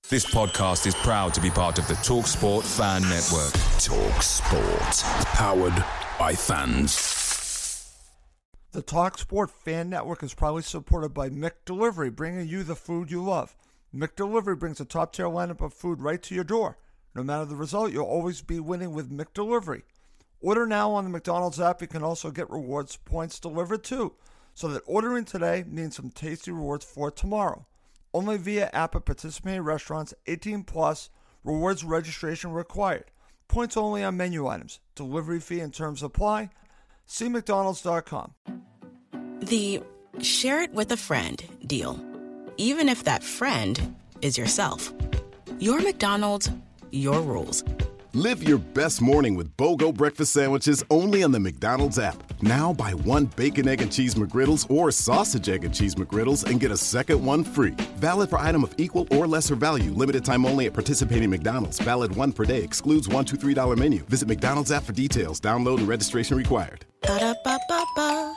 This podcast is proud to be part of the TalkSport Fan Network. TalkSport. Powered by fans. The TalkSport Fan Network is proudly supported by McDelivery, bringing you the food you love. McDelivery brings a top-tier lineup of food right to your door. No matter the result, you'll always be winning with McDelivery. Order now on the McDonald's app. You can also get rewards points delivered too, so that ordering today means some tasty rewards for tomorrow. Only via app at participating restaurants. 18 plus. Rewards registration required. Points only on menu items. Delivery fee and terms apply. See McDonald's.com. The share it with a friend deal. Even if that friend is yourself. Your McDonald's, your rules. Live your best morning with BOGO breakfast sandwiches only on the McDonald's app. Now buy one bacon, egg, and cheese McGriddles or sausage, egg, and cheese McGriddles and get a second one free. Valid for item of equal or lesser value. Limited time only at participating McDonald's. Valid one per day. Excludes $1, $2, $3 menu. Visit McDonald's app for details. Download and registration required. Ba-da-ba-ba-ba.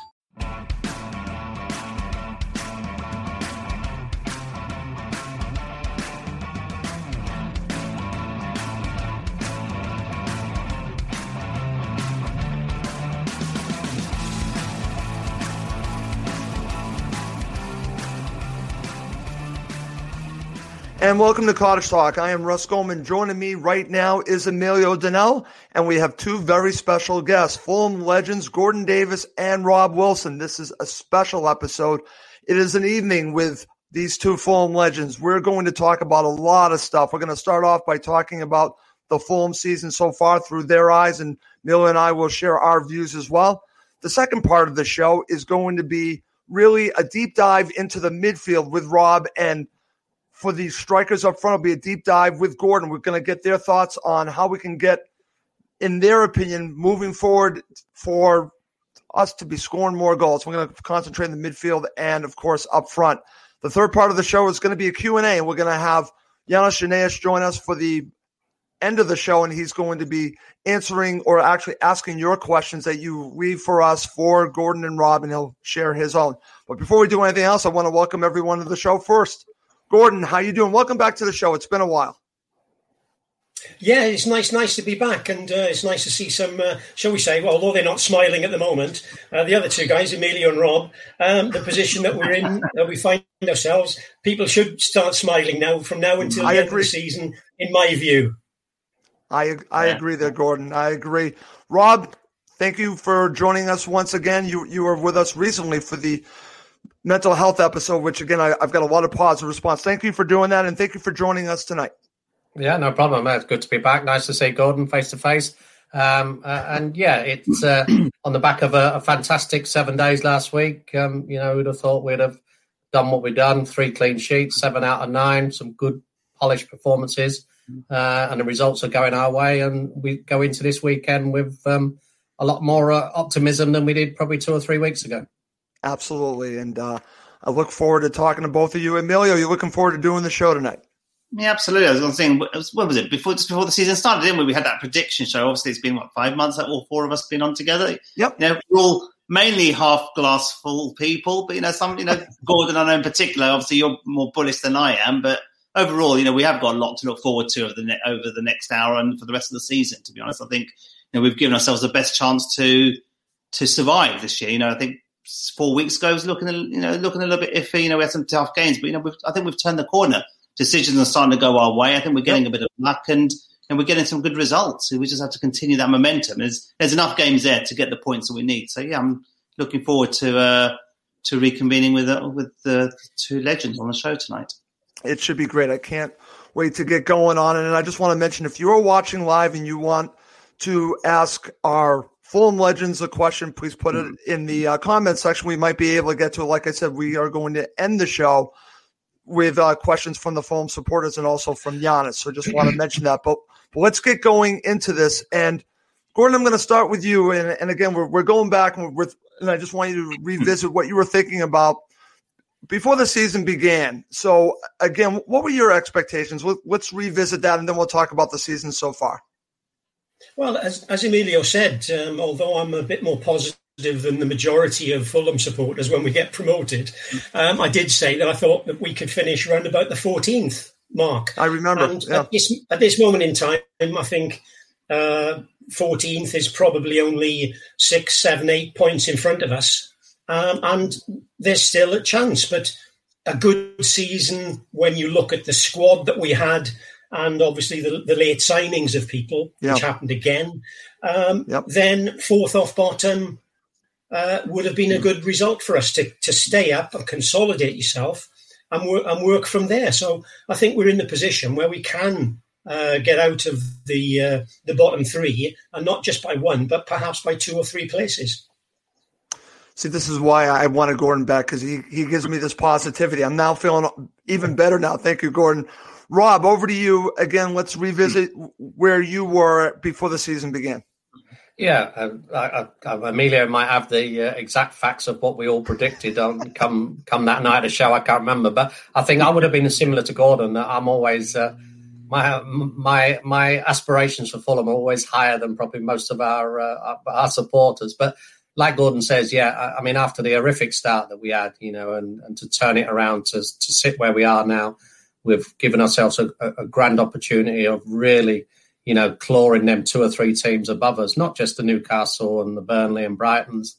And welcome to Cottage Talk. I am Russ Goldman. Joining me right now is Emilio Donnell, and we have two very special guests, Fulham legends Gordon Davis and Rob Wilson. This is a special episode. It is an evening with these two Fulham legends. We're going to talk about a lot of stuff. We're going to start off by talking about the Fulham season so far through their eyes, and Emilio and I will share our views as well. The second part of the show is going to be really a deep dive into the midfield with Rob, and for the strikers up front, it'll be a deep dive with Gordon. We're going to get their thoughts on how we can get, in their opinion, moving forward for us to be scoring more goals. We're going to concentrate in the midfield and, of course, up front. The third part of the show is going to be a Q&A, and we're going to have Janos Janaeus join us for the end of the show, and he's going to be answering or actually asking your questions that you leave for us for Gordon and Rob, and he'll share his own. But before we do anything else, I want to welcome everyone to the show first. Gordon, how you doing? Welcome back to the show. It's been a while. Yeah, it's nice to be back, and it's nice to see some, shall we say, well, although they're not smiling at the moment, the other two guys, Emilio and Rob, the position that we're in, that we find ourselves, people should start smiling now, from now until the end of the season, in my view. I agree there, Gordon. I agree. Rob, thank you for joining us once again. You were with us recently for the mental health episode, which again, I've got a lot of positive response. Thank you for doing that, and thank you for joining us tonight. Yeah, no problem. It's good to be back. Nice to see Gordon face to face. And yeah, it's on the back of a fantastic 7 days last week. Who'd have thought we'd have done what we've done? 3 clean sheets, 7 out of 9, some good polished performances, and the results are going our way. And we go into this weekend with a lot more optimism than we did probably 2 or 3 weeks ago. Absolutely. And I look forward to talking to both of you. Emilio, you looking forward to doing the show tonight? Yeah, absolutely. I was going to say, what was it? Just before the season started, didn't we? We had that prediction show. Obviously, it's been, 5 months that all 4 of us have been on together? Yep. We're all mainly half glass full people, but, Gordon, I know in particular, obviously you're more bullish than I am, but overall, we have got a lot to look forward to over the next hour and for the rest of the season, to be honest. I think, we've given ourselves the best chance to survive this year. I think 4 weeks ago, it was looking a little bit iffy. We had some tough games, but I think we've turned the corner. Decisions are starting to go our way. I think we're getting a bit of luck, and we're getting some good results. We just have to continue that momentum. There's enough games there to get the points that we need. So yeah, I'm looking forward to reconvening with the two legends on the show tonight. It should be great. I can't wait to get going on it. And I just want to mention, if you are watching live and you want to ask our Fulham legends a question, please put it in the comment section. We might be able to get to it. Like I said, we are going to end the show with questions from the Fulham supporters and also from Giannis. So just want to mention that. But let's get going into this. And Gordon, I'm going to start with you. And again, we're going back, and I just want you to revisit what you were thinking about before the season began. So again, what were your expectations? Let's revisit that, and then we'll talk about the season so far. Well, as Emilio said, although I'm a bit more positive than the majority of Fulham supporters when we get promoted, I did say that I thought that we could finish around about the 14th mark. I remember. And at this moment in time, I think 14th is probably only 6, 7, 8 points in front of us. And there's still a chance. But a good season when you look at the squad that we had and obviously the late signings of people, which happened again, then fourth off bottom would have been a good result for us to stay up and consolidate yourself and work from there. So I think we're in the position where we can get out of the bottom three, and not just by one, but perhaps by 2 or 3 places. See, this is why I wanted Gordon back, because he gives me this positivity. I'm now feeling even better now. Thank you, Gordon. Rob, over to you again. Let's revisit where you were before the season began. Yeah, Emilio might have the exact facts of what we all predicted come that night of the show. I can't remember, but I think I would have been similar to Gordon. I'm always my aspirations for Fulham are always higher than probably most of our supporters. But like Gordon says, I mean, after the horrific start that we had, and to turn it around to sit where we are now, we've given ourselves a grand opportunity of really, clawing them 2 or 3 teams above us, not just the Newcastle and the Burnley and Brightons.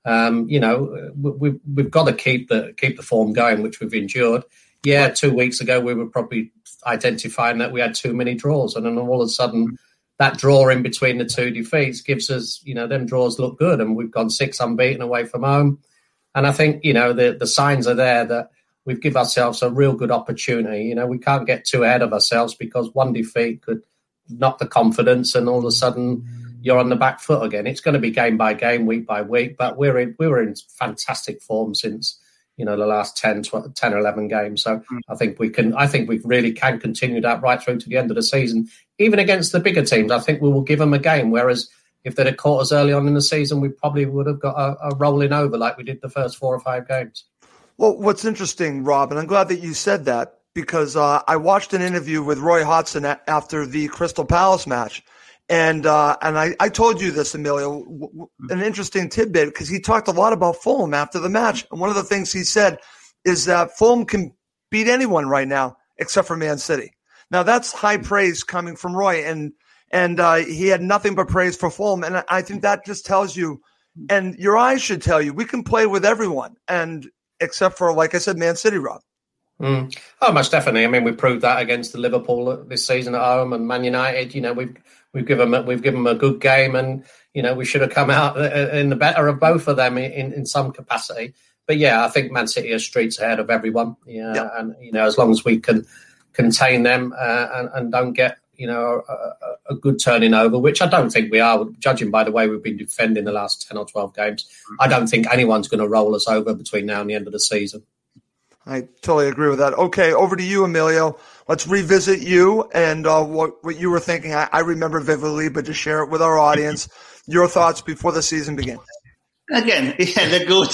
We've got to keep the form going, which we've endured. 2 weeks ago, we were probably identifying that we had too many draws. And then all of a sudden, that draw in between the 2 defeats gives us, them draws look good. And we've gone 6 unbeaten away from home. And I think, the signs are there that we've given ourselves a real good opportunity. We can't get too ahead of ourselves, because one defeat could knock the confidence and all of a sudden you're on the back foot again. It's going to be game by game, week by week, but we were in fantastic form since, the last 10 or 11 games. So I think we really can continue that right through to the end of the season. Even against the bigger teams, I think we will give them a game. Whereas if they'd have caught us early on in the season, we probably would have got a rolling over like we did the first 4 or 5 games. Well, what's interesting, Rob, and I'm glad that you said that, because I watched an interview with Roy Hodgson after the Crystal Palace match. And I told you this, Emilio, an interesting tidbit, because he talked a lot about Fulham after the match. And one of the things he said is that Fulham can beat anyone right now except for Man City. Now, that's high praise coming from Roy, and he had nothing but praise for Fulham. And I think that just tells you, and your eyes should tell you, we can play with everyone, and except for, like I said, Man City, Rob. Oh, most definitely. I mean, we proved that against the Liverpool this season at home, and Man United. We've given them a good game, and we should have come out in the better of both of them in some capacity. But I think Man City are streets ahead of everyone. And as long as we can contain them and don't get a good turning over, which I don't think we are, judging by the way we've been defending the last 10 or 12 games. I don't think anyone's going to roll us over between now and the end of the season. I totally agree with that. Okay, over to you, Emilio. Let's revisit you and what you were thinking. I remember vividly, but just share it with our audience. Your thoughts before the season began. Again, they're good.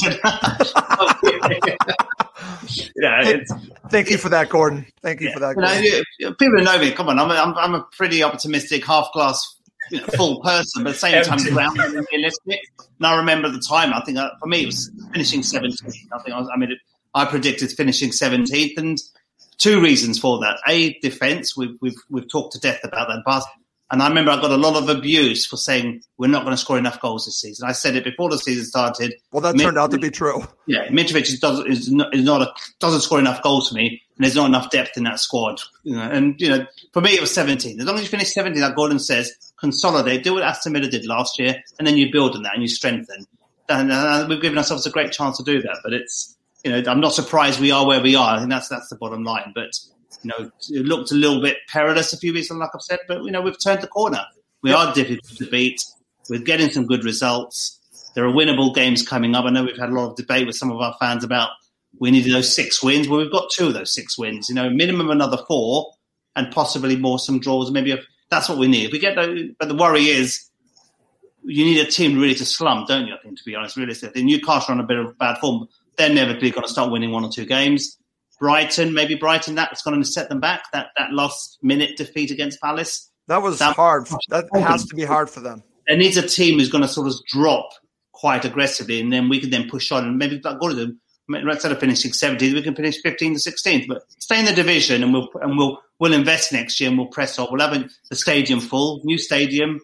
Thank you for that, Gordon. Thank you for that, Gordon. People who know me, come on, I'm a pretty optimistic, half-glass full person, but at the same time, grounded and realistic. And I remember at the time, I think for me, it was finishing 17th. I predicted finishing 17th, and 2 reasons for that. A, defence. We've talked to death about that in the past. And I remember I got a lot of abuse for saying we're not going to score enough goals this season. I said it before the season started. Well, that turned out to be true. Yeah, Mitrovic doesn't score enough goals for me, and there's not enough depth in that squad. And for me, it was 17th. As long as you finish 17th, like Gordon says, consolidate, do what Aston Villa did last year, and then you build on that and you strengthen. And we've given ourselves a great chance to do that. But it's I'm not surprised we are where we are. I think that's the bottom line. But it looked a little bit perilous a few weeks ago, like I've said. But we've turned the corner. We are difficult to beat. We're getting some good results. There are winnable games coming up. I know we've had a lot of debate with some of our fans about we needed those 6 wins. Well, we've got 2 of those 6 wins. Minimum another 4, and possibly more some draws. Maybe that's what we need. If we get those, but the worry is you need a team really to slump, don't you? I think, to be honest, realistically, Newcastle are on a bit of bad form. They're inevitably going to start winning 1 or 2 games. Brighton, that's going to set them back. That last minute defeat against Palace. That was hard. That has to be hard for them. There needs a team who's going to sort of drop quite aggressively, and then we can then push on. And maybe like Gordon, instead of finishing 17th, we can finish 15th to 16th. But stay in the division, and we'll we'll invest next year and we'll press on. We'll have the stadium full, new stadium,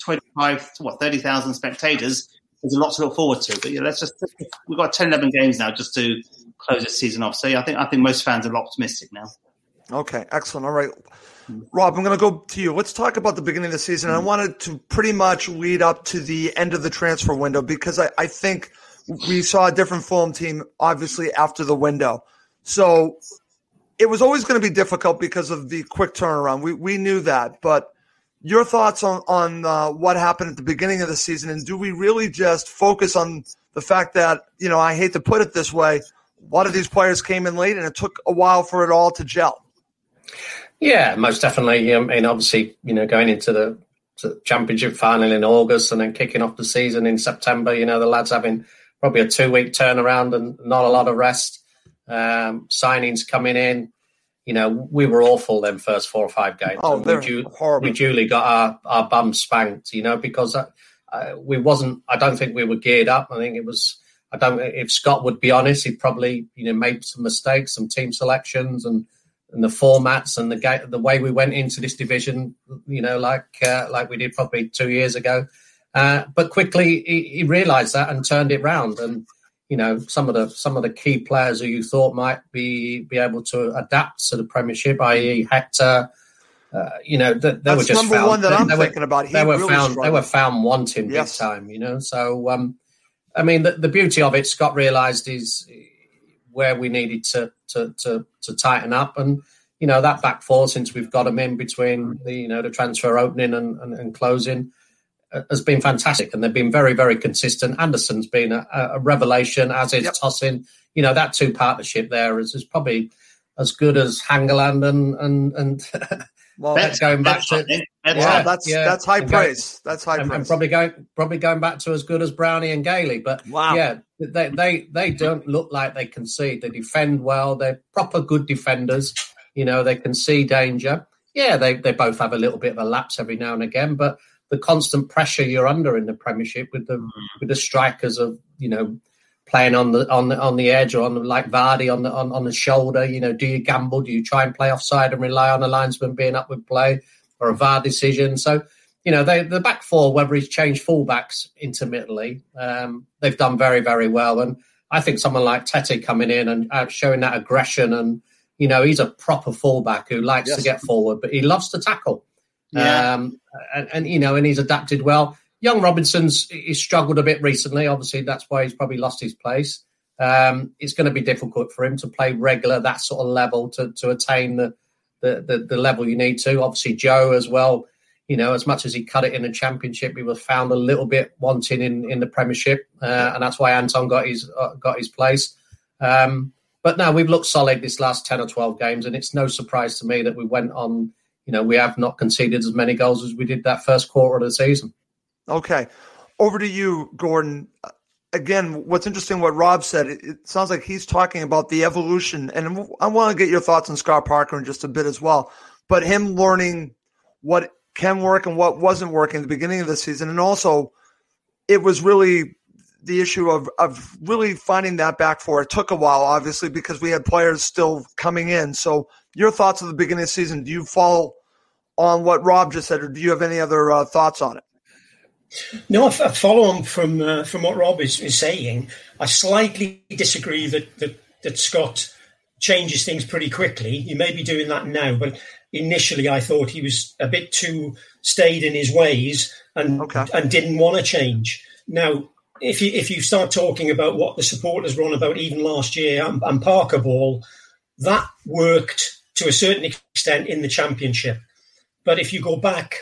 30,000 spectators. There's a lot to look forward to. But we've got 10, 11 games now just to close this season off. So I think most fans are optimistic now. Okay, excellent. All right. Rob, I'm going to go to you. Let's talk about the beginning of the season. I wanted to pretty much lead up to the end of the transfer window because I think we saw a different Fulham team, obviously, after the window. So it was always going to be difficult because of the quick turnaround. We knew that. But your thoughts on what happened at the beginning of the season, and do we really just focus on the fact that, I hate to put it this way, a lot of these players came in late and it took a while for it all to gel? Yeah, most definitely. Obviously, going into the championship final in August and then kicking off the season in September, the lads having probably a 2-week turnaround and not a lot of rest. Signings coming in. We were awful them first 4 or 5 games. Oh, they're horrible. We duly got our bums spanked, because I don't think we were geared up. I think it was, if Scott would be honest, he'd probably, made some mistakes, some team selections and the formats and the way we went into this division, like we did probably 2 years ago. But quickly he realised that and turned it round. And some of the key players who you thought might be able to adapt to the Premiership, i.e. Hector. They were just number found, one that I'm thinking about. They were found wanting big time. So the beauty of it, Scott realised, is where we needed to tighten up, and that back four, since we've got them in between the transfer opening and closing, has been fantastic, and they've been very, very consistent. Anderson's been a revelation, as is Tosin. That two partnership there is probably as good as Hangeland and well, that's going back to that's high praise. That's high praise. And probably going back to as good as Brownie and Gailey. But they don't look like they concede. They defend well. They're proper good defenders. They can see danger. Yeah, they both have a little bit of a lapse every now and again, but the constant pressure you're under in the Premiership with the strikers of playing on the edge or like Vardy on the shoulder. Do you gamble? Do you try and play offside and rely on a linesman being up with play or a VAR decision? So the back four, whether he's changed fullbacks intermittently, they've done very, very well. And I think someone like Tete coming in and showing that aggression, and he's a proper fullback who likes to get forward, but he loves to tackle. Yeah. And he's adapted well. Young Robinson's he's struggled a bit recently. Obviously, that's why he's probably lost his place. It's going to be difficult for him to play regular, that sort of level, to attain the level you need to. Obviously, Joe as well. As much as he cut it in the Championship, he was found a little bit wanting in the Premiership, and that's why Anton got his place. But no, we've looked solid this last 10 or 12 games, and it's no surprise to me that we went on. We have not conceded as many goals as we did that first quarter of the season. Okay. Over to you, Gordon. Again, what's interesting, what Rob said, it sounds like he's talking about the evolution, and I want to get your thoughts on Scott Parker in just a bit as well, but him learning what can work and what wasn't working at the beginning of the season. And also, it was really the issue of really finding that back four. It took a while, obviously, because we had players still coming in. So your thoughts at the beginning of the season, do you follow on what Rob just said, or do you have any other thoughts on it? No, I follow on from what Rob is saying. I slightly disagree that Scott changes things pretty quickly. He may be doing that now, but initially I thought he was a bit too stayed in his ways and didn't want to change. Now, if you start talking about what the supporters were on about even last year and Parker Ball, that worked to a certain extent in the Championship. But if you go back,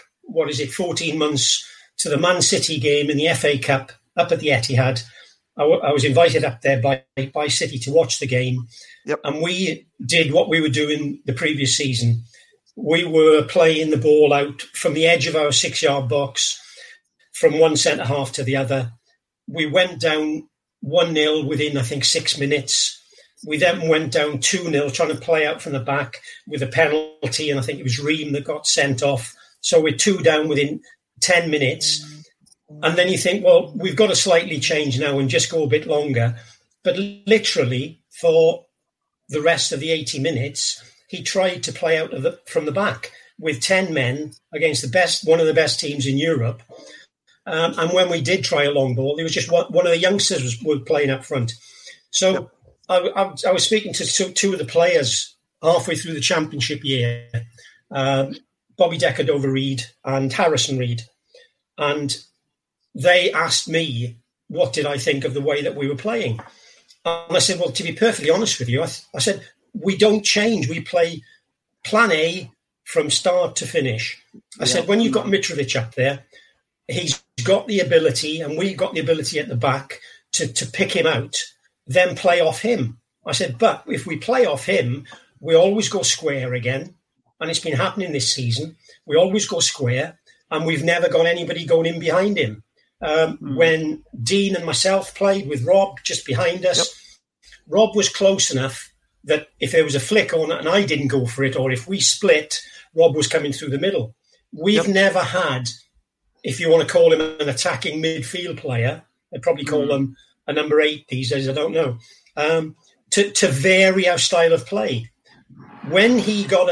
14 months to the Man City game in the FA Cup up at the Etihad, I was invited up there by City to watch the game. Yep. And we did what we were doing the previous season. We were playing the ball out from the edge of our 6-yard box from one centre-half to the other. We went down 1-0 within, I think, 6 minutes. We then went down 2-0, trying to play out from the back with a penalty, and I think it was Ream that got sent off. So we're 2 down within 10 minutes. And then you think, well, we've got to slightly change now and just go a bit longer. But literally, for the rest of the 80 minutes, he tried to play out from the back with 10 men against one of the best teams in Europe. And when we did try a long ball, there was just one of the youngsters were playing up front. So I was speaking to two of the players halfway through the championship year, Bobby Decordova-Reid and Harrison Reed. And they asked me, what did I think of the way that we were playing? And I said, well, to be perfectly honest with you, I said, we don't change. We play plan A from start to finish. I said, when you've got Mitrovic up there, he's got the ability, and we've got the ability at the back to pick him out, then play off him. I said, but if we play off him, we always go square again. And it's been happening this season. We always go square, and we've never got anybody going in behind him. When Dean and myself played with Rob just behind us, Rob was close enough that if there was a flick on it and I didn't go for it, or if we split, Rob was coming through the middle. We've never had, if you want to call him an attacking midfield player, I'd probably call him a number 8 these days, I don't know, to vary our style of play. When he got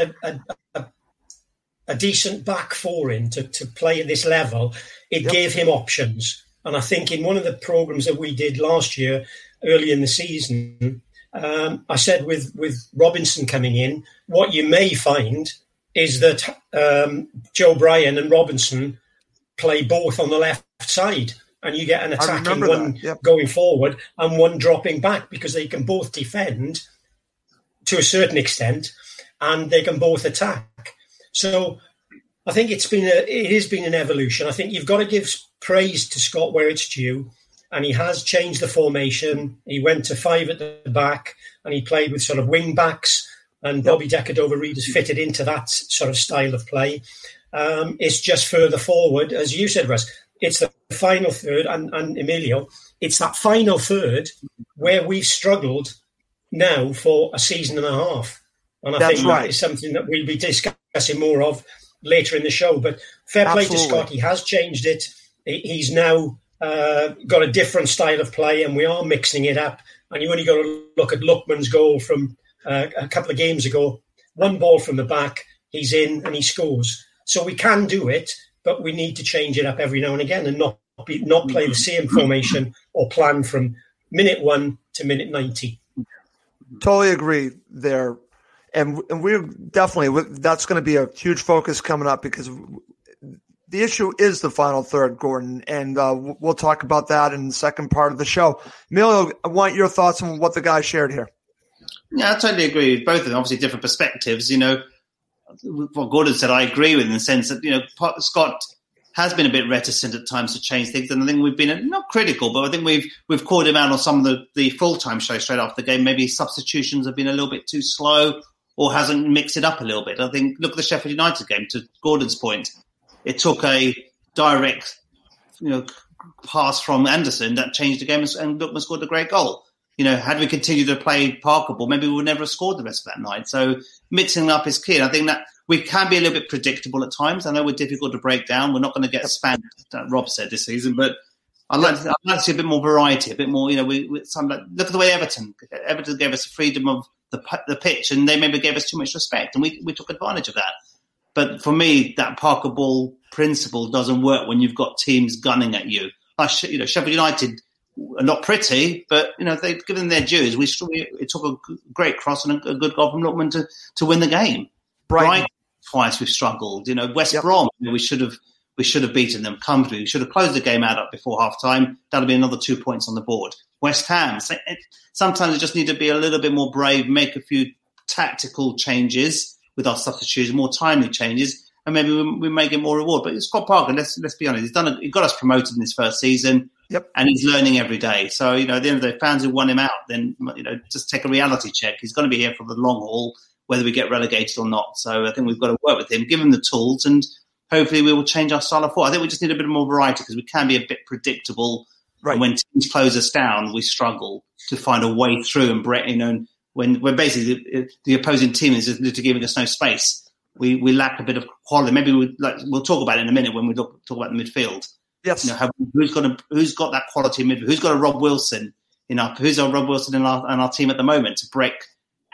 a decent back four in to play at this level, it gave him options. And I think in one of the programs that we did last year, early in the season, I said with Robinson coming in, what you may find is that Joe Bryan and Robinson play both on the left side, and you get an attacking one going forward and one dropping back, because they can both defend to a certain extent and they can both attack. So I think it has been an evolution. I think you've got to give praise to Scott where it's due, and he has changed the formation. He went to 5 at the back, and he played with sort of wing backs, and Bobby Decordova-Reid has fitted into that sort of style of play. It's just further forward, as you said, Russ. It's the final third, and Emilio, it's that final third where we've struggled now for a season and a half. And I think that is something that we'll be discussing more of later in the show. But fair play to Scott. He has changed it. He's now got a different style of play, and we are mixing it up. And you only got to look at Lookman's goal from a couple of games ago. One ball from the back, he's in and he scores. So we can do it, but we need to change it up every now and again and not play the same formation or plan from minute 1 to minute 90. Totally agree there. And we're definitely, that's going to be a huge focus coming up, because the issue is the final third, Gordon, and we'll talk about that in the second part of the show. Emilio, I want your thoughts on what the guy shared here. Yeah, I totally agree with both of them. Obviously, different perspectives. You know, what Gordon said, I agree with, in the sense that, you know, Scott has been a bit reticent at times to change things, and I think we've been not critical, but I think we've called him out on some of the full-time shows straight after the game. Maybe substitutions have been a little bit too slow, or hasn't mixed it up a little bit. I think, look at the Sheffield United game, to Gordon's point. It took a direct, pass from Anderson that changed the game, and Lookman scored a great goal. You know, had we continued to play Parker ball, maybe we would never have scored the rest of that night. So mixing up is key. And I think that we can be a little bit predictable at times. I know we're difficult to break down. We're not going to get spanked, Rob said, this season, but I'd like to see a bit more variety, a bit more, look at the way Everton gave us the freedom of the pitch, and they maybe gave us too much respect, and we took advantage of that. But for me, that Parker ball principle doesn't work when you've got teams gunning at you. Like, Sheffield United are not pretty, but they've given their dues. It took a great cross and a good goal from Lookman to win the game. Brighton, twice we've struggled. West Brom, we should have beaten them comfortably. We should have closed the game out up before half time. That'll be another 2 points on the board. West Ham, sometimes we just need to be a little bit more brave, make a few tactical changes with our substitutes, more timely changes, and maybe we may get more reward. But Scott Parker, let's be honest, he got us promoted in his first season, and he's learning every day. So, at the end of the day, fans who won him out, then, just take a reality check. He's going to be here for the long haul, whether we get relegated or not. So I think we've got to work with him, give him the tools, and hopefully we will change our style of football. I think we just need a bit more variety, because we can be a bit predictable. Right. And when teams close us down, we struggle to find a way through. And when basically the opposing team is literally giving us no space, we lack a bit of quality. Maybe we'll talk about it in a minute when we talk about the midfield. Yes. Who's got that quality midfield? Who's got a Rob Wilson? Who's our Rob Wilson in our team at the moment to break?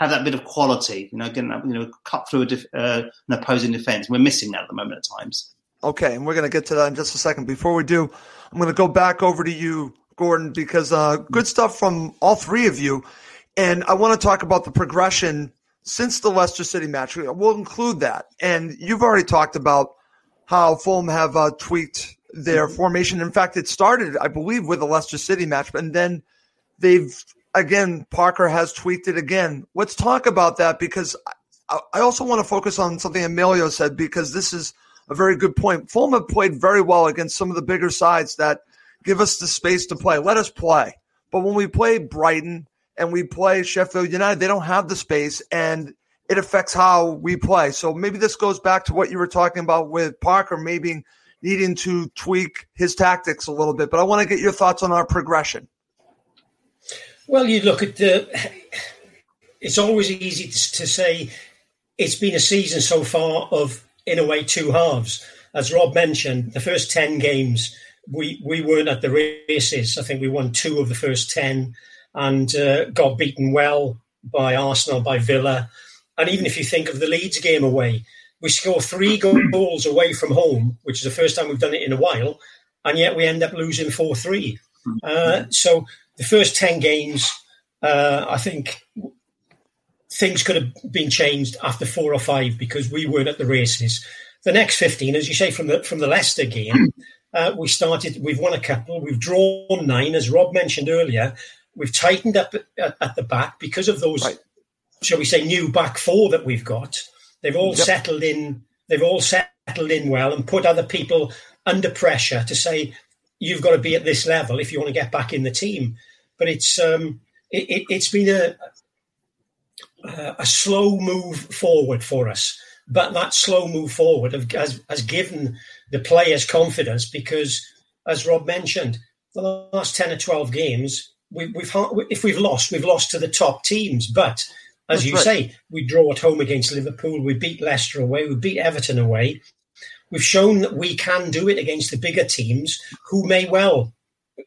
have that bit of quality, cut through an opposing defence. We're missing that at the moment at times. Okay, and we're going to get to that in just a second. Before we do, I'm going to go back over to you, Gordon, because good stuff from all three of you. And I want to talk about the progression since the Leicester City match. We'll include that. And you've already talked about how Fulham have tweaked their formation. In fact, it started, I believe, with the Leicester City match, and then Parker has tweaked it again. Let's talk about that, because I also want to focus on something Emilio said, because this is a very good point. Fulham have played very well against some of the bigger sides that give us the space to play. Let us play. But when we play Brighton and we play Sheffield United, they don't have the space, and it affects how we play. So maybe this goes back to what you were talking about with Parker, maybe needing to tweak his tactics a little bit. But I want to get your thoughts on our progression. Well, you look at it's always easy to say it's been a season so far of, in a way, two halves. As Rob mentioned, the first 10 games, we weren't at the races. I think we won 2 of the first 10 and got beaten well by Arsenal, by Villa. And even if you think of the Leeds game away, we score 3 goals away from home, which is the first time we've done it in a while, and yet we end up losing 4-3. So the first 10 games, I think things could have been changed after 4 or 5 because we weren't at the races. The next 15, as you say, from the Leicester game, we've won a couple, we've drawn 9, as Rob mentioned earlier. We've tightened up at the back because of those, shall we say, new back 4 that we've got. They've all settled in. They've all settled in well and put other people under pressure to say, you've got to be at this level if you want to get back in the team. But it's been a slow move forward for us. But that slow move forward has given the players confidence because, as Rob mentioned, the last 10 or 12 games, if we've lost to the top teams. But as you say, we draw at home against Liverpool, we beat Leicester away, we beat Everton away. We've shown that we can do it against the bigger teams who may well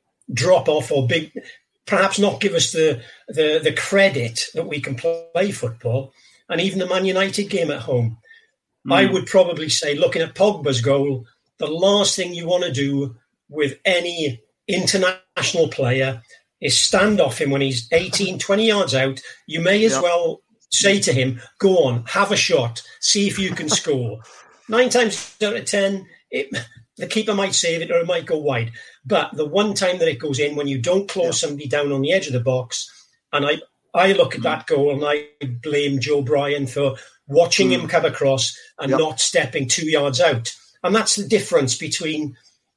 drop off or perhaps not give us the credit that we can play football. And even the Man United game at home, I would probably say, looking at Pogba's goal, the last thing you want to do with any international player is stand off him when he's 18, 20 yards out. You may as well say to him, go on, have a shot, see if you can score. 9 times out of 10, the keeper might save it or it might go wide. But the one time that it goes in, when you don't close somebody down on the edge of the box, and I look at that goal and I blame Joe Bryan for watching him come across and not stepping 2 yards out. And that's the difference between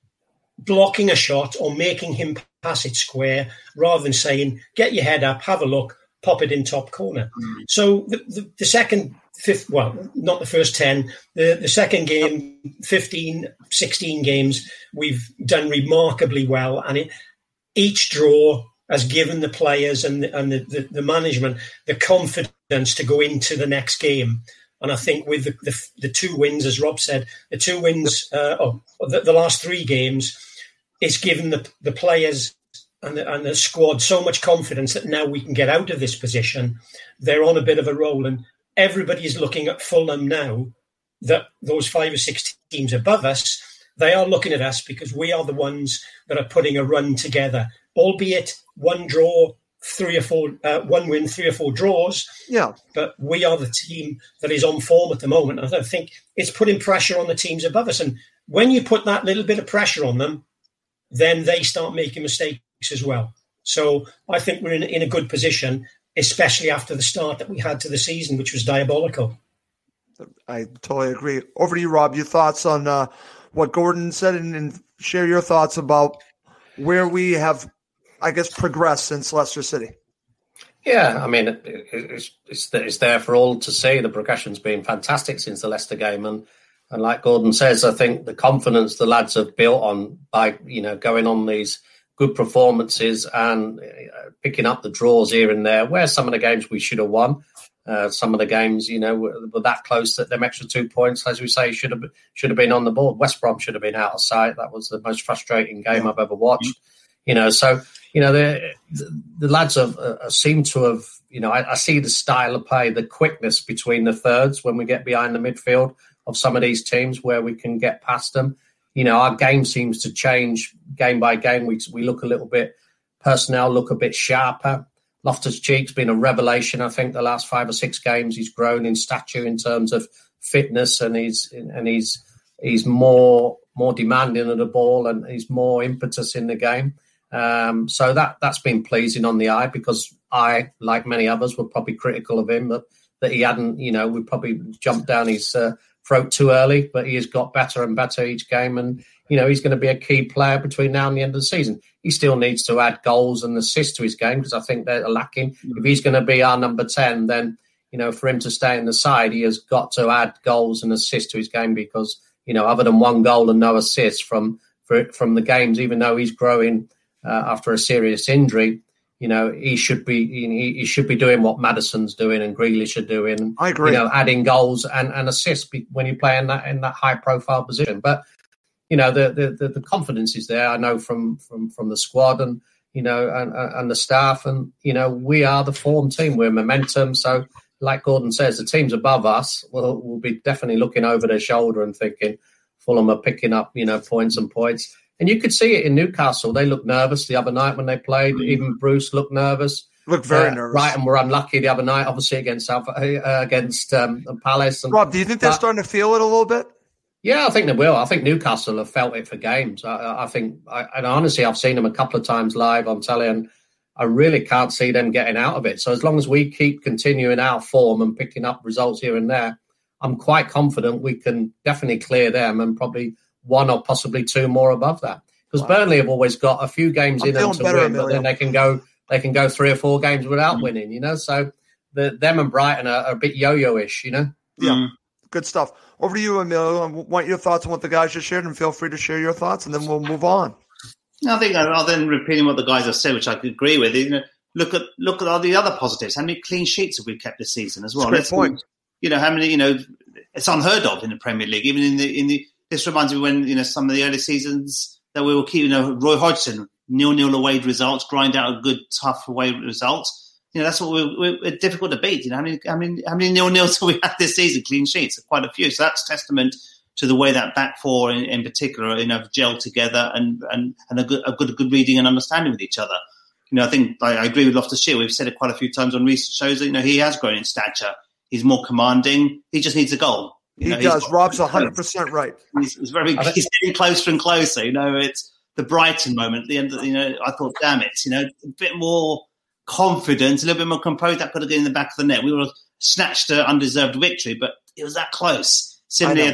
blocking a shot or making him pass it square rather than saying, get your head up, have a look, pop it in top corner. So the second, not the first 10, the second game, 15, 16 games, we've done remarkably well. And each draw has given the players and the management the confidence to go into the next game. And I think with the 2 wins, as Rob said, the 2 wins, the last 3 games, it's given the players and the squad so much confidence that now we can get out of this position. They're on a bit of a roll, and everybody is looking at Fulham now, that those 5 or 6 teams above us, they are looking at us because we are the ones that are putting a run together, albeit 1 draw, 3 or 4, 1 win, 3 or 4 draws. Yeah. But we are the team that is on form at the moment. And I think it's putting pressure on the teams above us. And when you put that little bit of pressure on them, then they start making mistakes as well. So I think we're in a good position, especially after the start that we had to the season, which was diabolical. I totally agree. Over to you, Rob. Your thoughts on what Gordon said, and share your thoughts about where we have, I guess, progressed since Leicester City. Yeah, I mean, it's there for all to see. The progression's been fantastic since the Leicester game. And like Gordon says, I think the confidence the lads have built on by, going on these good performances and picking up the draws here and there, where some of the games we should have won. Some of the games, were that close that them extra 2 points, as we say, should have been on the board. West Brom should have been out of sight. That was the most frustrating game I've ever watched. So the lads seem to have, I see the style of play, the quickness between the thirds when we get behind the midfield of some of these teams where we can get past them. Our game seems to change game by game. We look a little bit, personnel look a bit sharper. Loftus-Cheek's been a revelation. I think the last 5 or 6 games he's grown in stature in terms of fitness, and he's more demanding of the ball, and he's more impetus in the game. So that's been pleasing on the eye, because I, like many others, were probably critical of him that he hadn't, we probably jumped down his throat too early, but he has got better and better each game, and he's going to be a key player between now and the end of the season. He still needs to add goals and assists to his game, because I think they're lacking. If he's going to be our number 10, then for him to stay in the side, he has got to add goals and assists to his game, because other than 1 goal and no assists from the games, even though he's growing after a serious injury, he should be doing what Maddison's doing and Grealish are doing. I agree. Adding goals and assists when you play in that high profile position. But the confidence is there. I know from the squad and and the staff, and we are the form team. We're momentum. So, like Gordon says, the teams above us will be definitely looking over their shoulder and thinking Fulham are picking up points and points. And you could see it in Newcastle. They looked nervous the other night when they played. Even Bruce looked nervous. Looked very nervous. Brighton were unlucky the other night, obviously against Palace. Rob, do you think they're starting to feel it a little bit? Yeah, I think they will. I think Newcastle have felt it for games. I think, and honestly, I've seen them a couple of times live on telly, and I really can't see them getting out of it. So as long as we keep continuing our form and picking up results here and there, I'm quite confident we can definitely clear them, and probably 1 or possibly 2 more above that. Because Burnley have always got a few games in them to win, but then they can go 3 or 4 games without winning. So them and Brighton are a bit yo-yo-ish. Yeah, good stuff. Over to you, Emilio. I want your thoughts on what the guys just shared, and feel free to share your thoughts, and then we'll move on. I think rather than repeating what the guys have said, which I could agree with, look at all the other positives. How many clean sheets have we kept this season as well? That's a great point. How many? It's unheard of in the Premier League. Even in the this reminds me when some of the early seasons that we were keeping. Roy Hodgson 0-0 away results, grind out a good tough away results. That's what we're difficult to beat. How many 0-0s have we had this season? Clean sheets, quite a few. So that's testament to the way that back four in particular, have gelled together and a good reading and understanding with each other. I think I agree with Loftus-Cheek. We've said it quite a few times on recent shows that, he has grown in stature. He's more commanding. He just needs a goal. He does. Rob's 100% right. He's getting closer and closer. It's the Brighton moment at the end. I thought, damn it, a bit more confidence, a little bit more composed. That could have been in the back of the net. We were snatched an undeserved victory, but it was that close. Similarly,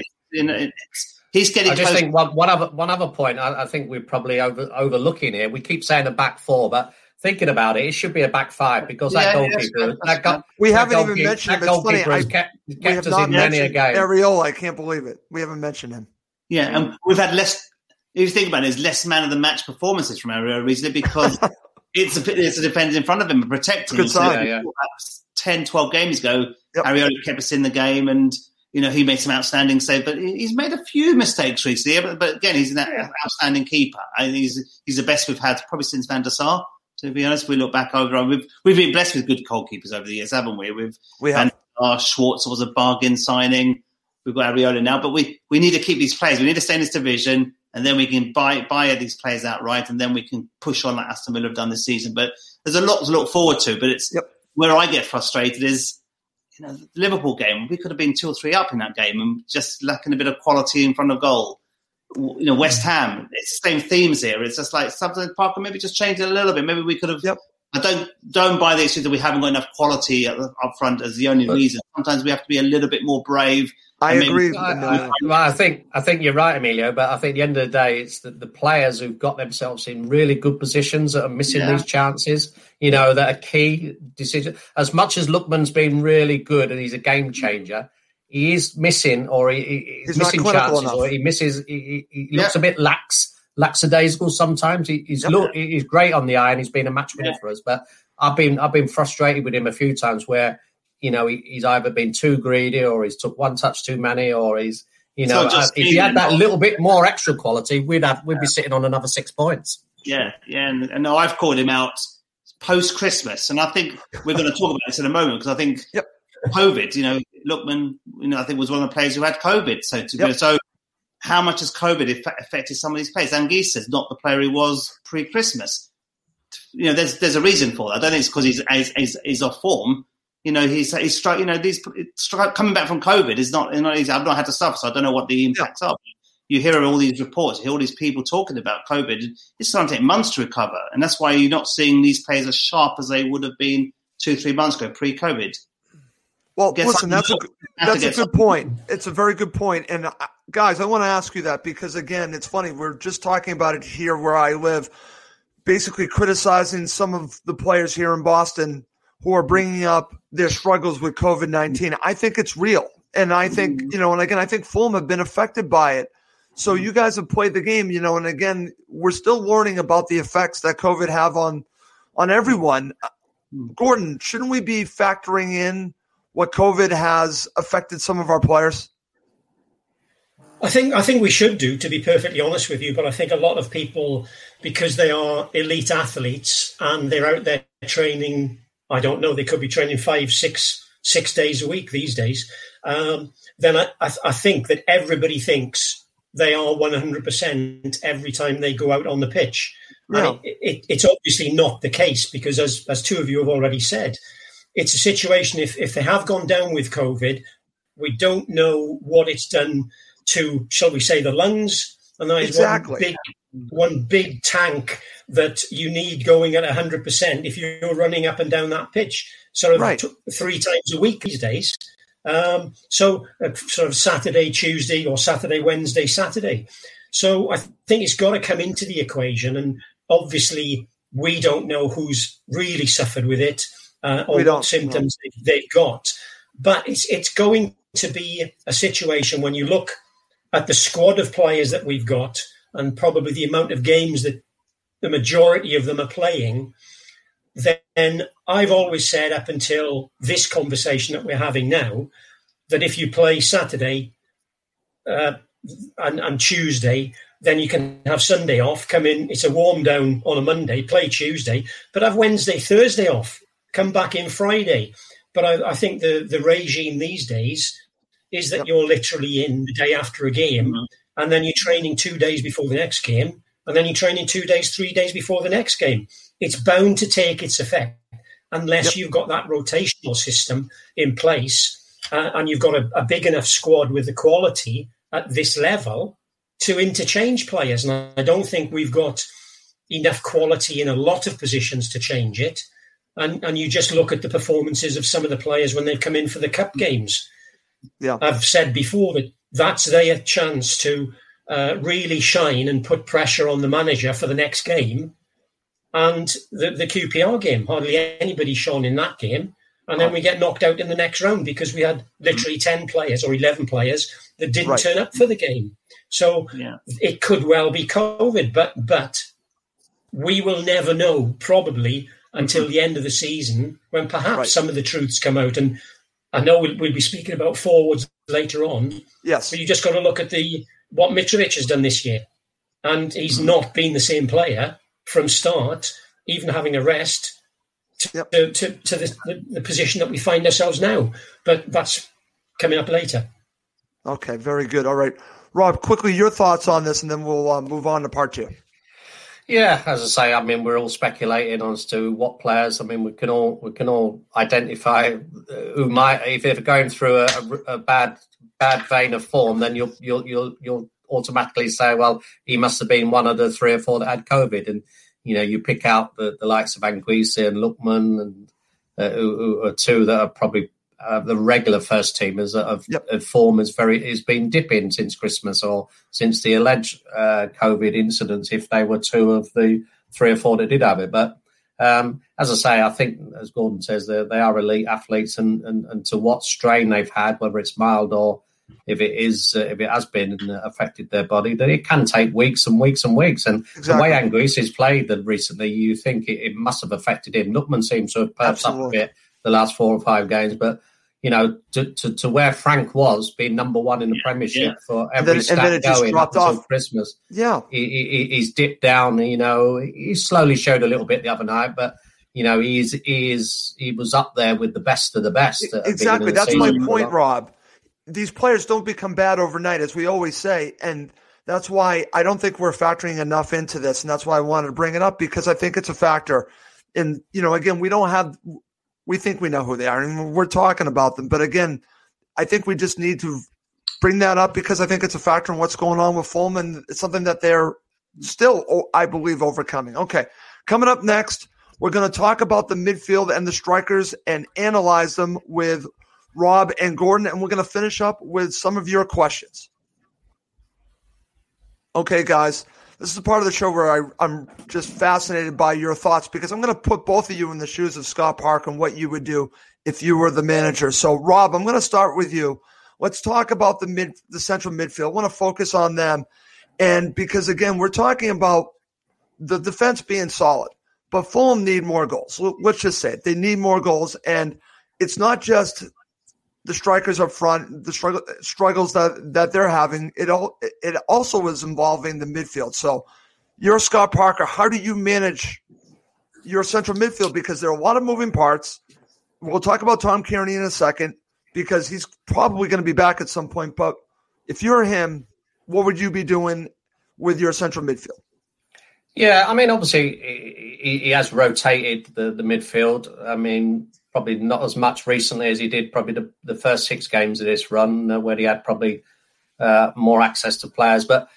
he's getting. I just think one other point. I think we're probably overlooking here. We keep saying a back 4, but thinking about it should be a back 5, because that goalkeeper. We haven't even mentioned him. It's funny. Kept us in many a game. Areola, I can't believe it. We haven't mentioned him. Yeah, and we've had less. If you think about it, there's less man of the match performances from Areola recently, because it's a defender in front of him and protecting him. Good sign. 10, 12 games ago, Areola kept us in the game, and he made some outstanding saves, but he's made a few mistakes recently. But again, he's an outstanding keeper. I think he's the best we've had probably since Van der Sar. To be honest, we look back over, we've been blessed with good goalkeepers over the years, haven't we? We have. Van der Sar, Schwartz was a bargain signing. We've got Areola now, but we need to keep these players. We need to stay in this division, and then we can buy these players outright, and then we can push on like Aston Villa have done this season. But there's a lot to look forward to. But it's where I get frustrated is, the Liverpool game. We could have been 2 or 3 up in that game, and just lacking a bit of quality in front of goal. West Ham, it's the same themes here. It's just like something Parker maybe just changed it a little bit. Maybe we could have. I don't buy the issue that we haven't got enough quality up front as the only reason. Sometimes we have to be a little bit more brave. I agree. I think you're right, Emilio. But I think at the end of the day, it's the players who've got themselves in really good positions that are missing these chances. That are key decisions. As much as Lookman's been really good and he's a game changer, he is missing, or he's missing chances, enough. Or he misses. He looks a bit lackadaisical sometimes. He's great on the eye, and he's been a match winner for us. But I've been frustrated with him a few times where he's either been too greedy, or he's took one touch too many, or if he had that little bit more extra quality, we'd be sitting on another 6 points. Yeah. And no, I've called him out post-Christmas, and I think we're going to talk about this in a moment because I think COVID, Lookman, I think was one of the players who had COVID. So how much has COVID affected some of these players? Anguissa is not the player he was pre-Christmas. There's a reason for that. I don't think it's because he's off form. He's coming back from COVID is not. I've not had to suffer, so I don't know what the impacts are. You hear all these reports, you hear all these people talking about COVID. It's going to take months to recover, and that's why you're not seeing these players as sharp as they would have been 2-3 months ago pre-COVID. Well, listen, that's a good point. It's a very good point. And guys, I want to ask you that because, again, it's funny. We're just talking about it here where I live, basically criticizing some of the players here in Boston who are bringing up their struggles with COVID-19. I think it's real. And I think, and again, I think Fulham have been affected by it. So you guys have played the game, and again, we're still learning about the effects that COVID have on everyone. Gordon, shouldn't we be factoring in what COVID has affected some of our players? I think we should do, to be perfectly honest with you. But I think a lot of people, because they are elite athletes and they're out there training, I don't know, they could be training 5, 6 days a week these days. Then I think that everybody thinks they are 100% every time they go out on the pitch. Yeah. And it's obviously not the case because, as two of you have already said, it's a situation, if they have gone down with COVID, we don't know what it's done to, shall we say, the lungs. And that is one big tank that you need going at 100% if you're running up and down that pitch, sort of 3 times a week these days. Sort of Saturday, Tuesday, or Saturday, Wednesday, Saturday. So I think it's got to come into the equation. And obviously, we don't know who's really suffered with it or what symptoms they've got. But it's going to be a situation when you look at the squad of players that we've got and probably the amount of games that the majority of them are playing, then I've always said up until this conversation that we're having now, that if you play Saturday and Tuesday, then you can have Sunday off, come in, it's a warm down on a Monday, play Tuesday, but have Wednesday, Thursday off, come back in Friday. But I think the regime these days is that you're literally in the day after a game, and then you're training 2 days before the next game, and then you're training 2 days, 3 days before the next game. It's bound to take its effect unless you've got that rotational system in place and you've got a big enough squad with the quality at this level to interchange players. And I don't think we've got enough quality in a lot of positions to change it. And you just look at the performances of some of the players when they've come in for the cup games. Yeah. I've said before that that's their chance to really shine and put pressure on the manager for the next game. And the QPR game, hardly anybody shone in that game. And then we get knocked out in the next round because we had literally 10 players or 11 players that didn't turn up for the game. So it could well be COVID, but we will never know probably until the end of the season when perhaps some of the truths come out. And I know we'll be speaking about forwards later on. Yes. But you just got to look at what Mitrovic has done this year. And he's not been the same player from start, even having a rest, to the position that we find ourselves now. But that's coming up later. Okay, very good. All right. Rob, quickly, your thoughts on this, and then we'll move on to part 2. Yeah, as I say, I mean, we're all speculating as to what players. I mean, we can all identify who might, if they're going through a bad vein of form, then you'll automatically say, well, he must have been one of the 3 or 4 that had COVID, and you pick out the likes of Anguissa and Lookman, and who are 2 that are probably the regular first teamers of form has been dipping since Christmas or since the alleged COVID incidents, if they were 2 of the 3 or 4 that did have it. But as I say, I think, as Gordon says, they are elite athletes, and to what strain they've had, whether it's mild or if it has been affected their body, that it can take weeks and weeks and weeks. And the way Anguissa has played recently, you think it must have affected him. Lookman seems to have perked up a bit the last 4 or 5 games, but to where Frank was, being number one in the Premiership for every stat going up until Christmas. Yeah, he's dipped down. He slowly showed a little bit the other night, but he was up there with the best of the best. Exactly, that's my point, Rob. These players don't become bad overnight, as we always say, and that's why I don't think we're factoring enough into this, and that's why I wanted to bring it up, because I think it's a factor. And again, we think we know who they are, and we're talking about them. But again, I think we just need to bring that up because I think it's a factor in what's going on with Fulham, and it's something that they're still, I believe, overcoming. Okay, coming up next, we're going to talk about the midfield and the strikers and analyze them with Rob and Gordon, and we're going to finish up with some of your questions. Okay, guys. This is the part of the show where I'm just fascinated by your thoughts, because I'm going to put both of you in the shoes of Scott Parker and what you would do if you were the manager. So, Rob, I'm going to start with you. Let's talk about the central midfield. I want to focus on them. And because, again, we're talking about the defense being solid, but Fulham need more goals. Let's just say it. They need more goals. And it's not just the strikers up front, the struggles that they're having. It also is involving the midfield. So you're Scott Parker. How do you manage your central midfield? Because there are a lot of moving parts. We'll talk about Tom Kearney in a second, because he's probably going to be back at some point. But if you're him, what would you be doing with your central midfield? Yeah, I mean, obviously he has rotated the midfield. I mean, probably not as much recently as he did probably the first 6 games of this run, where he had probably more access to players. But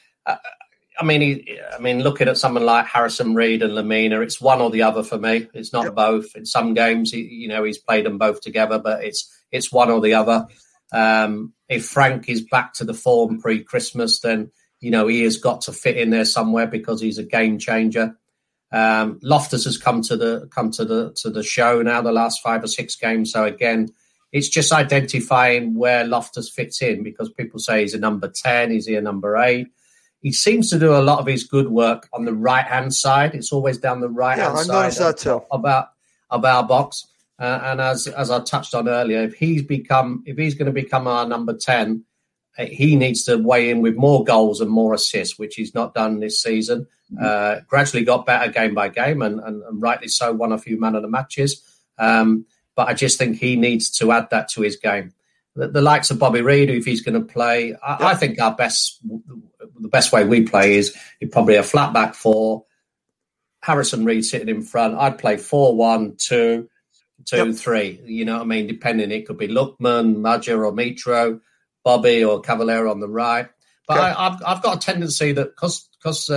I mean, looking at someone like Harrison Reed and Lemina, it's one or the other for me. It's not both. In some games, he's played them both together, but it's one or the other. If Frank is back to the form pre-Christmas, then he has got to fit in there somewhere, because he's a game changer. Loftus has come to the show now the last 5 or 6 games. So again, it's just identifying where Loftus fits in, because people say he's a number 10, is he a number 8? He seems to do a lot of his good work on the right hand side. It's always down the right hand side. I noticed that too. Of our box. And as I touched on earlier, if he's going to become our number 10, he needs to weigh in with more goals and more assists, which he's not done this season. Gradually got better game by game, and rightly so, won a few man of the matches. But I just think he needs to add that to his game. The likes of Bobby Reid, if he's going to play, I think the best way we play is probably a flat back 4, Harrison Reid sitting in front. I'd play 4-1-2, 2-3. You know what I mean? Depending, it could be Lookman, Maja or Mitro, Bobby or Cavalier on the right. But I've got a tendency that because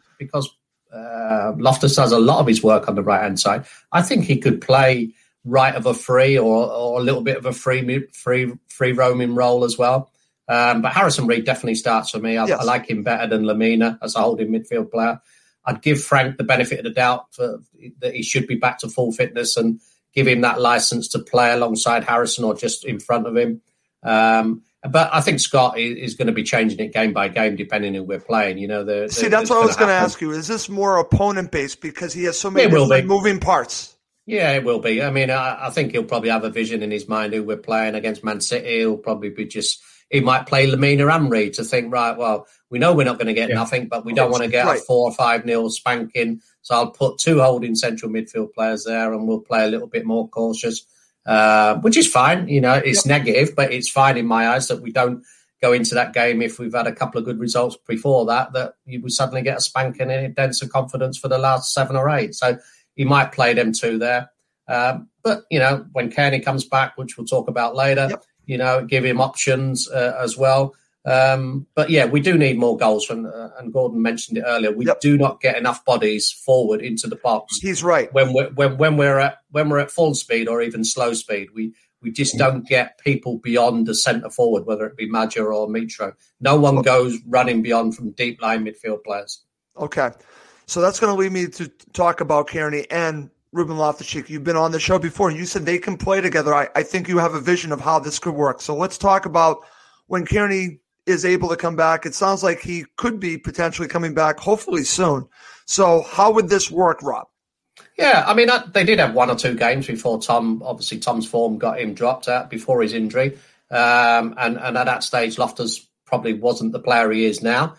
Loftus does a lot of his work on the right hand side, I think he could play right of a free or a little bit of a free roaming role as well. But Harrison Reid definitely starts for me. I like him better than Lemina as a holding midfield player. I'd give Frank the benefit of the doubt that he should be back to full fitness, and give him that license to play alongside Harrison or just in front of him. But I think Scott is going to be changing it game by game, depending on who we're playing. That's what I was going to ask you. Is this more opponent-based because he has so many different moving parts? Yeah, it will be. I mean, I think he'll probably have a vision in his mind who we're playing against. Man City, he'll probably be he might play Lemina and Reid to think, right, well, we know we're not going to get nothing, but we don't want to get a 4 or 5-0 spanking. So I'll put 2 holding central midfield players there, and we'll play a little bit more cautious. Which is fine, it's negative, but it's fine in my eyes that we don't go into that game if we've had a couple of good results before that we suddenly get a spanking and it dents of confidence for the last 7 or 8. So he might play them 2 there. But, when Kearney comes back, which we'll talk about later, give him options as well. But yeah, we do need more goals and Gordon mentioned it earlier. We do not get enough bodies forward into the box. He's right. When we're at full speed or even slow speed, we just don't get people beyond the centre forward, whether it be Maja or Mitro. No one goes running beyond from deep line midfield players. Okay, so that's going to lead me to talk about Kearney and Ruben Loftus-Cheek. You've been on the show before, and you said they can play together. I think you have a vision of how this could work. So let's talk about when Kearney is able to come back. It sounds like he could be potentially coming back, hopefully soon. So how would this work, Rob? Yeah, I mean, they did have 1 or 2 games before Tom's form got him dropped out before his injury. And at that stage, Loftus probably wasn't the player he is now.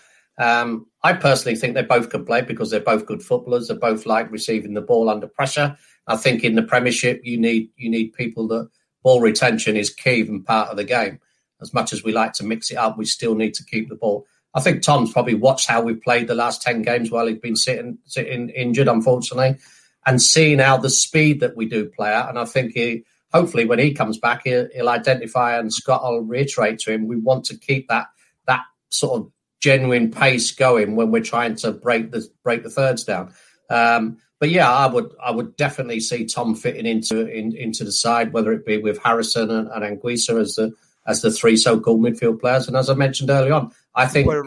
I personally think they both can play because they're both good footballers. They both like receiving the ball under pressure. I think in the Premiership, you need people that ball retention is key and part of the game. As much as we like to mix it up, we still need to keep the ball. I think Tom's probably watched how we've played the last 10 games while he's been sitting injured, unfortunately, and seeing how the speed that we do play at. And I think hopefully when he comes back, he'll identify, and Scott will reiterate to him, we want to keep that sort of genuine pace going when we're trying to break the thirds down. But yeah, I would definitely see Tom fitting into the side, whether it be with Harrison and Anguissa as the 3 so-called midfield players. And as I mentioned early on, I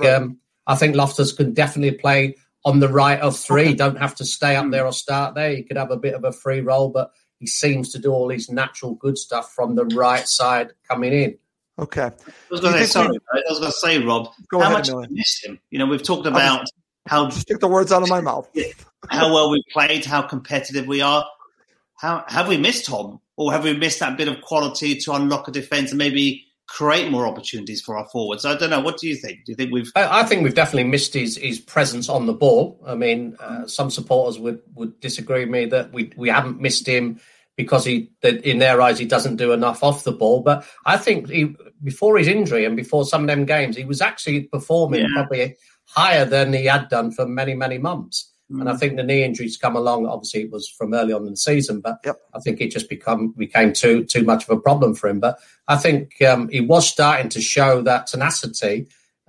think Loftus can definitely play on the right of 3. Don't have to stay up there or start there. He could have a bit of a free role, but he seems to do all his natural good stuff from the right side coming in. Okay. I was going to say, Rob, how much have we missed him? We've talked about how... Just take the words out of my mouth. How well we played, how competitive we are. How have we missed Tom? Or have we missed that bit of quality to unlock a defence and maybe create more opportunities for our forwards? I don't know. What do you think? Do you think we've... I think we've definitely missed his presence on the ball. I mean, some supporters would disagree with me that we haven't missed him because in their eyes, he doesn't do enough off the ball. But I think before his injury and before some of them games, he was actually performing probably higher than he had done for many, many months. And I think the knee injuries come along. Obviously, it was from early on in the season, but I think it just became too much of a problem for him. But I think he was starting to show that tenacity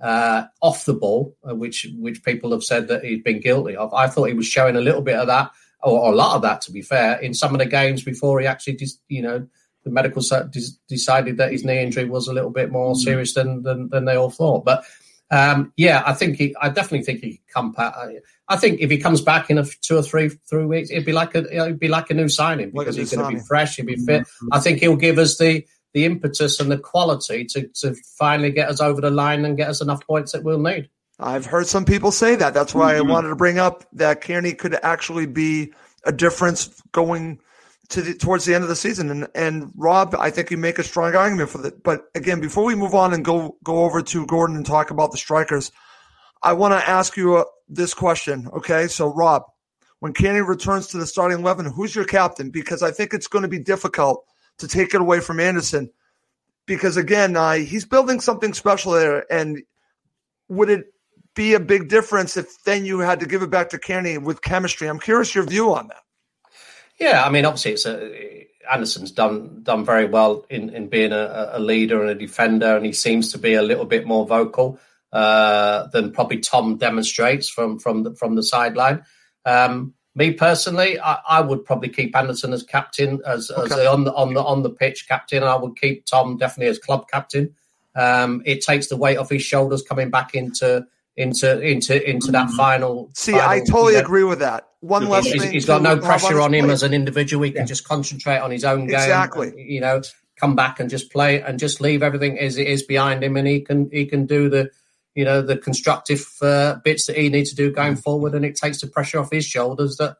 off the ball, which people have said that he'd been guilty of. I thought he was showing a little bit of that, or a lot of that, to be fair, in some of the games before he actually, the medical decided that his knee injury was a little bit more serious than they all thought. But I definitely think he can come back. I think if he comes back in 2 or 3 weeks, it'd be like a new signing because he's going to be fresh, he'll be fit. I think he'll give us the impetus and the quality to finally get us over the line and get us enough points that we'll need. I've heard some people say that. That's why I wanted to bring up that Kearney could actually be a difference going towards the end of the season. And Rob, I think you make a strong argument for that. But again, before we move on and go over to Gordon and talk about the strikers, I want to ask you this question. Okay, so Rob, when Kearney returns to the starting 11, who's your captain? Because I think it's going to be difficult to take it away from Anderson. Because again, he's building something special there. And would it be a big difference if then you had to give it back to Kearney with chemistry? I'm curious your view on that. Yeah, I mean, obviously, Anderson's done very well in being a leader and a defender, and he seems to be a little bit more vocal than probably Tom demonstrates from the sideline. Me personally, I would probably keep Anderson as captain, as on the pitch captain, and I would keep Tom definitely as club captain. It takes the weight off his shoulders coming back into that final. I totally agree with that. One less thing. He's got no pressure on him as an individual. He can just concentrate on his own game. Exactly. And, come back and just play and just leave everything as it is behind him, and he can do the constructive bits that he needs to do going forward, and it takes the pressure off his shoulders that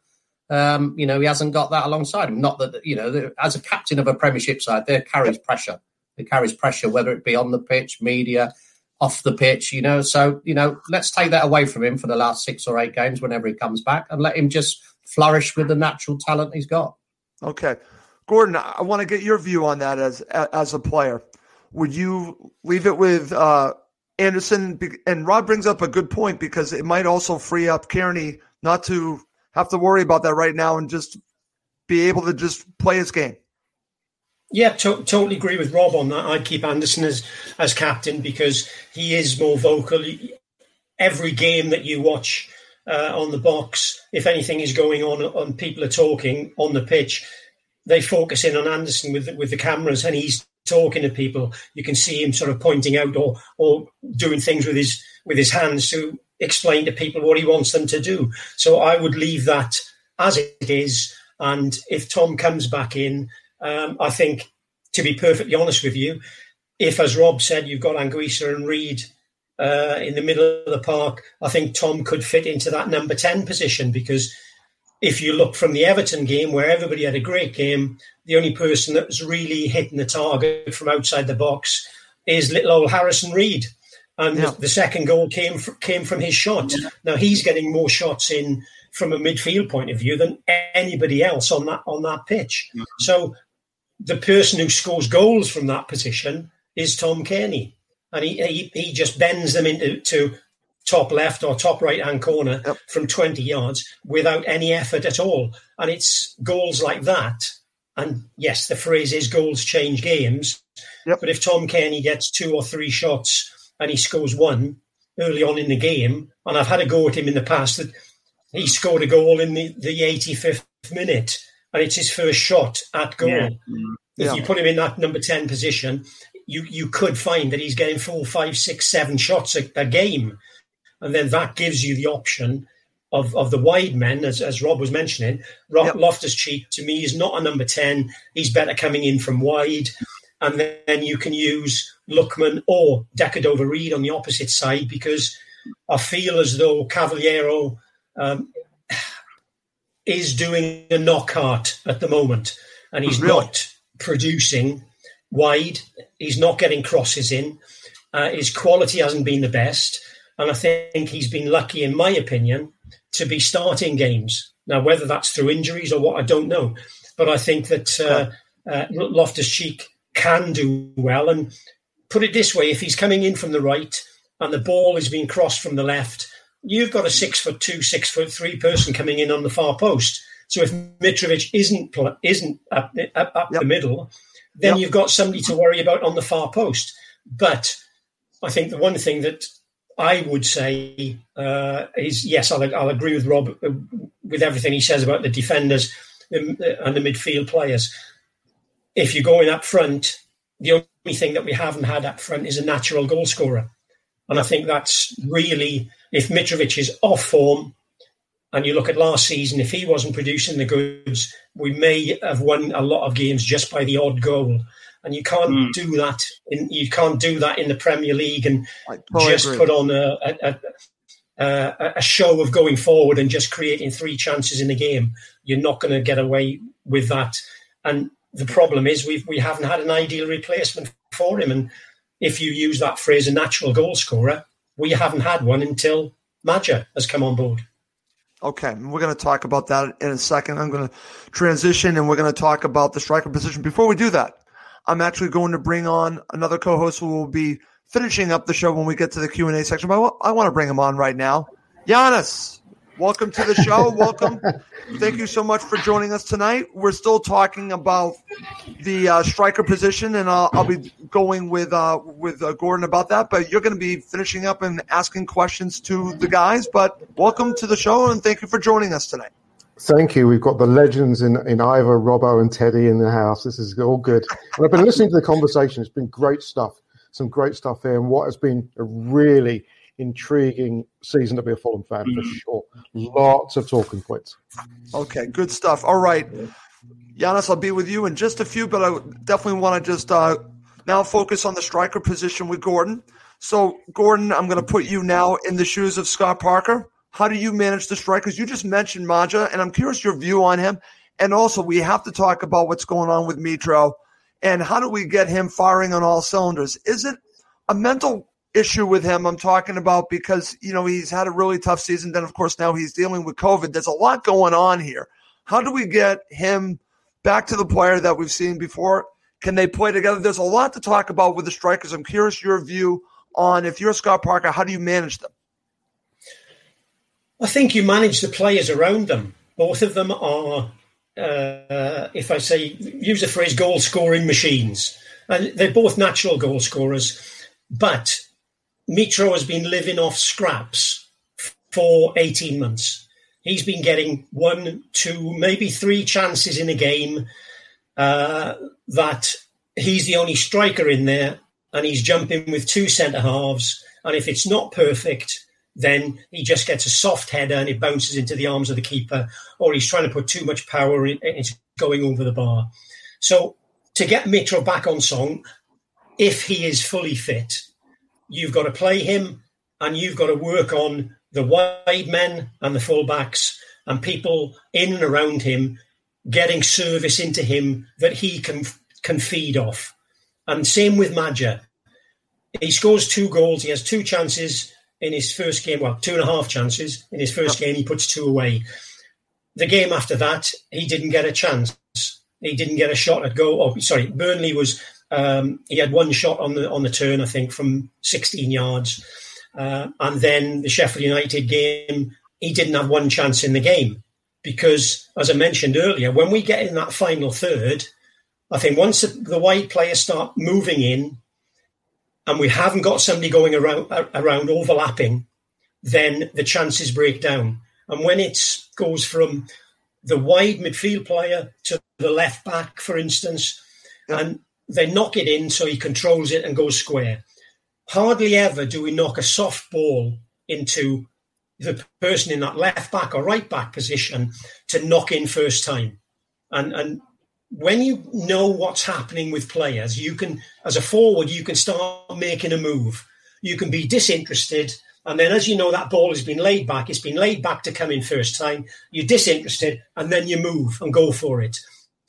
he hasn't got that alongside him. Not that as a captain of a Premiership side, there carries pressure. It carries pressure, whether it be on the pitch, media, off the pitch, So, let's take that away from him for the last 6 or 8 games whenever he comes back and let him just flourish with the natural talent he's got. Okay. Gordon, I want to get your view on that as a player. Would you leave it with Anderson? And Rob brings up a good point because it might also free up Kearney not to have to worry about that right now and just be able to just play his game. Yeah, totally agree with Rob on that. I'd keep Anderson as captain because he is more vocal. Every game that you watch on the box, if anything is going on, people are talking on the pitch, they focus in on Anderson with the cameras, and he's talking to people. You can see him sort of pointing out or doing things with his hands to explain to people what he wants them to do. So I would leave that as it is. And if Tom comes back in, I think, to be perfectly honest with you, if, as Rob said, you've got Anguissa and Reid in the middle of the park, I think Tom could fit into that number 10 position because if you look from the Everton game where everybody had a great game, the only person that was really hitting the target from outside the box is little old Harrison Reed. And the second goal came from his shot. Yeah. Now he's getting more shots in from a midfield point of view than anybody else on that pitch. Mm-hmm. So the person who scores goals from that position is Tom Cairney. And he just bends them into top left or top right-hand corner from 20 yards without any effort at all. And it's goals like that. And yes, the phrase is goals change games. Yep. But if Tom Cairney gets 2 or 3 shots and he scores one early on in the game, and I've had a go at him in the past that he scored a goal in the 85th minute, and it's his first shot at goal. Yeah. If you put him in that number 10 position, you could find that he's getting 4, 5, 6, 7 shots a game. And then that gives you the option of the wide men, as Rob was mentioning. Loftus-Cheek, to me, is not a number 10. He's better coming in from wide. And then you can use Lookman or Decordova-Reid on the opposite side, because I feel as though Cavaliero is doing a knockout at the moment. And he's not producing wide. He's not getting crosses in. His quality hasn't been the best. And I think he's been lucky, in my opinion, to be starting games. Now, whether that's through injuries or what, I don't know. But I think that Loftus-Cheek can do well. And put it this way, if he's coming in from the right and the ball is being crossed from the left, you've got a 6'2", 6'3" person coming in on the far post. So if Mitrovic isn't up the middle, then you've got somebody to worry about on the far post. But I think the one thing that I would say is, yes, I'll agree with Rob with everything he says about the defenders and the midfield players. If you're going up front, the only thing that we haven't had up front is a natural goal scorer. And I think that's really, if Mitrovic is off form, and you look at last season, if he wasn't producing the goods, we may have won a lot of games just by the odd goal. And you can't do that. You can't do that in the Premier League and just put on a show of going forward and just creating 3 chances in a game. You're not going to get away with that. And the problem is we haven't had an ideal replacement for him. And if you use that phrase, a natural goal scorer, we haven't had one until Maja has come on board. Okay, we're going to talk about that in a second. I'm going to transition and we're going to talk about the striker position. Before we do that, I'm actually going to bring on another co-host who will be finishing up the show when we get to the Q&A section. But I want to bring him on right now. Giannis, welcome to the show. Welcome. Thank you so much for joining us tonight. We're still talking about the striker position, and I'll be going with Gordon about that. But you're going to be finishing up and asking questions to the guys. But welcome to the show, and thank you for joining us tonight. Thank you. We've got the legends in Ivor, Robbo, and Teddy in the house. This is all good. And I've been listening to the conversation. It's been great stuff. Some great stuff here, and what has been a really intriguing season to be a Fulham fan, for sure. Lots of talking points. Okay, good stuff. All right. Giannis, I'll be with you in just a few, but I definitely want to just now focus on the striker position with Gordon. So, Gordon, I'm going to put you now in the shoes of Scott Parker. How do you manage the strikers? You just mentioned Maja, and I'm curious your view on him. And also, we have to talk about what's going on with Mitro, and how do we get him firing on all cylinders? Is it a mental issue with him I'm talking about, because, he's had a really tough season. Then, of course, now he's dealing with COVID. There's a lot going on here. How do we get him back to the player that we've seen before? Can they play together? There's a lot to talk about with the strikers. I'm curious your view on, if you're Scott Parker, how do you manage them? I think you manage the players around them. Both of them are, if I say, use the phrase, goal-scoring machines. And they're both natural goal scorers. But Mitro has been living off scraps for 18 months. He's been getting 1, 2, maybe 3 chances in a game that he's the only striker in there, and he's jumping with 2 centre-halves. And if it's not perfect, then he just gets a soft header and it bounces into the arms of the keeper, or he's trying to put too much power in, it's going over the bar. So to get Mitro back on song, if he is fully fit, you've got to play him and you've got to work on the wide men and the full-backs and people in and around him getting service into him that he can feed off. And same with Maja. He scores 2 goals. He has 2 chances in his first game. Well, 2.5 chances in his first game. He puts 2 away. The game after that, he didn't get a chance. He didn't get a shot at goal. Oh, sorry, Burnley was. He had 1 shot on the turn, I think, from 16 yards. And then the Sheffield United game, he didn't have 1 chance in the game. Because, as I mentioned earlier, when we get in that final third, I think once the wide players start moving in and we haven't got somebody going around overlapping, then the chances break down. And when it goes from the wide midfield player to the left back, for instance, and they knock it in so he controls it and goes square. Hardly ever do we knock a soft ball into the person in that left back or right back position to knock in first time. And when you know what's happening with players, you can, as a forward, you can start making a move. You can be disinterested. And then as you know that ball has been laid back, it's been laid back to come in first time, you're disinterested and then you move and go for it.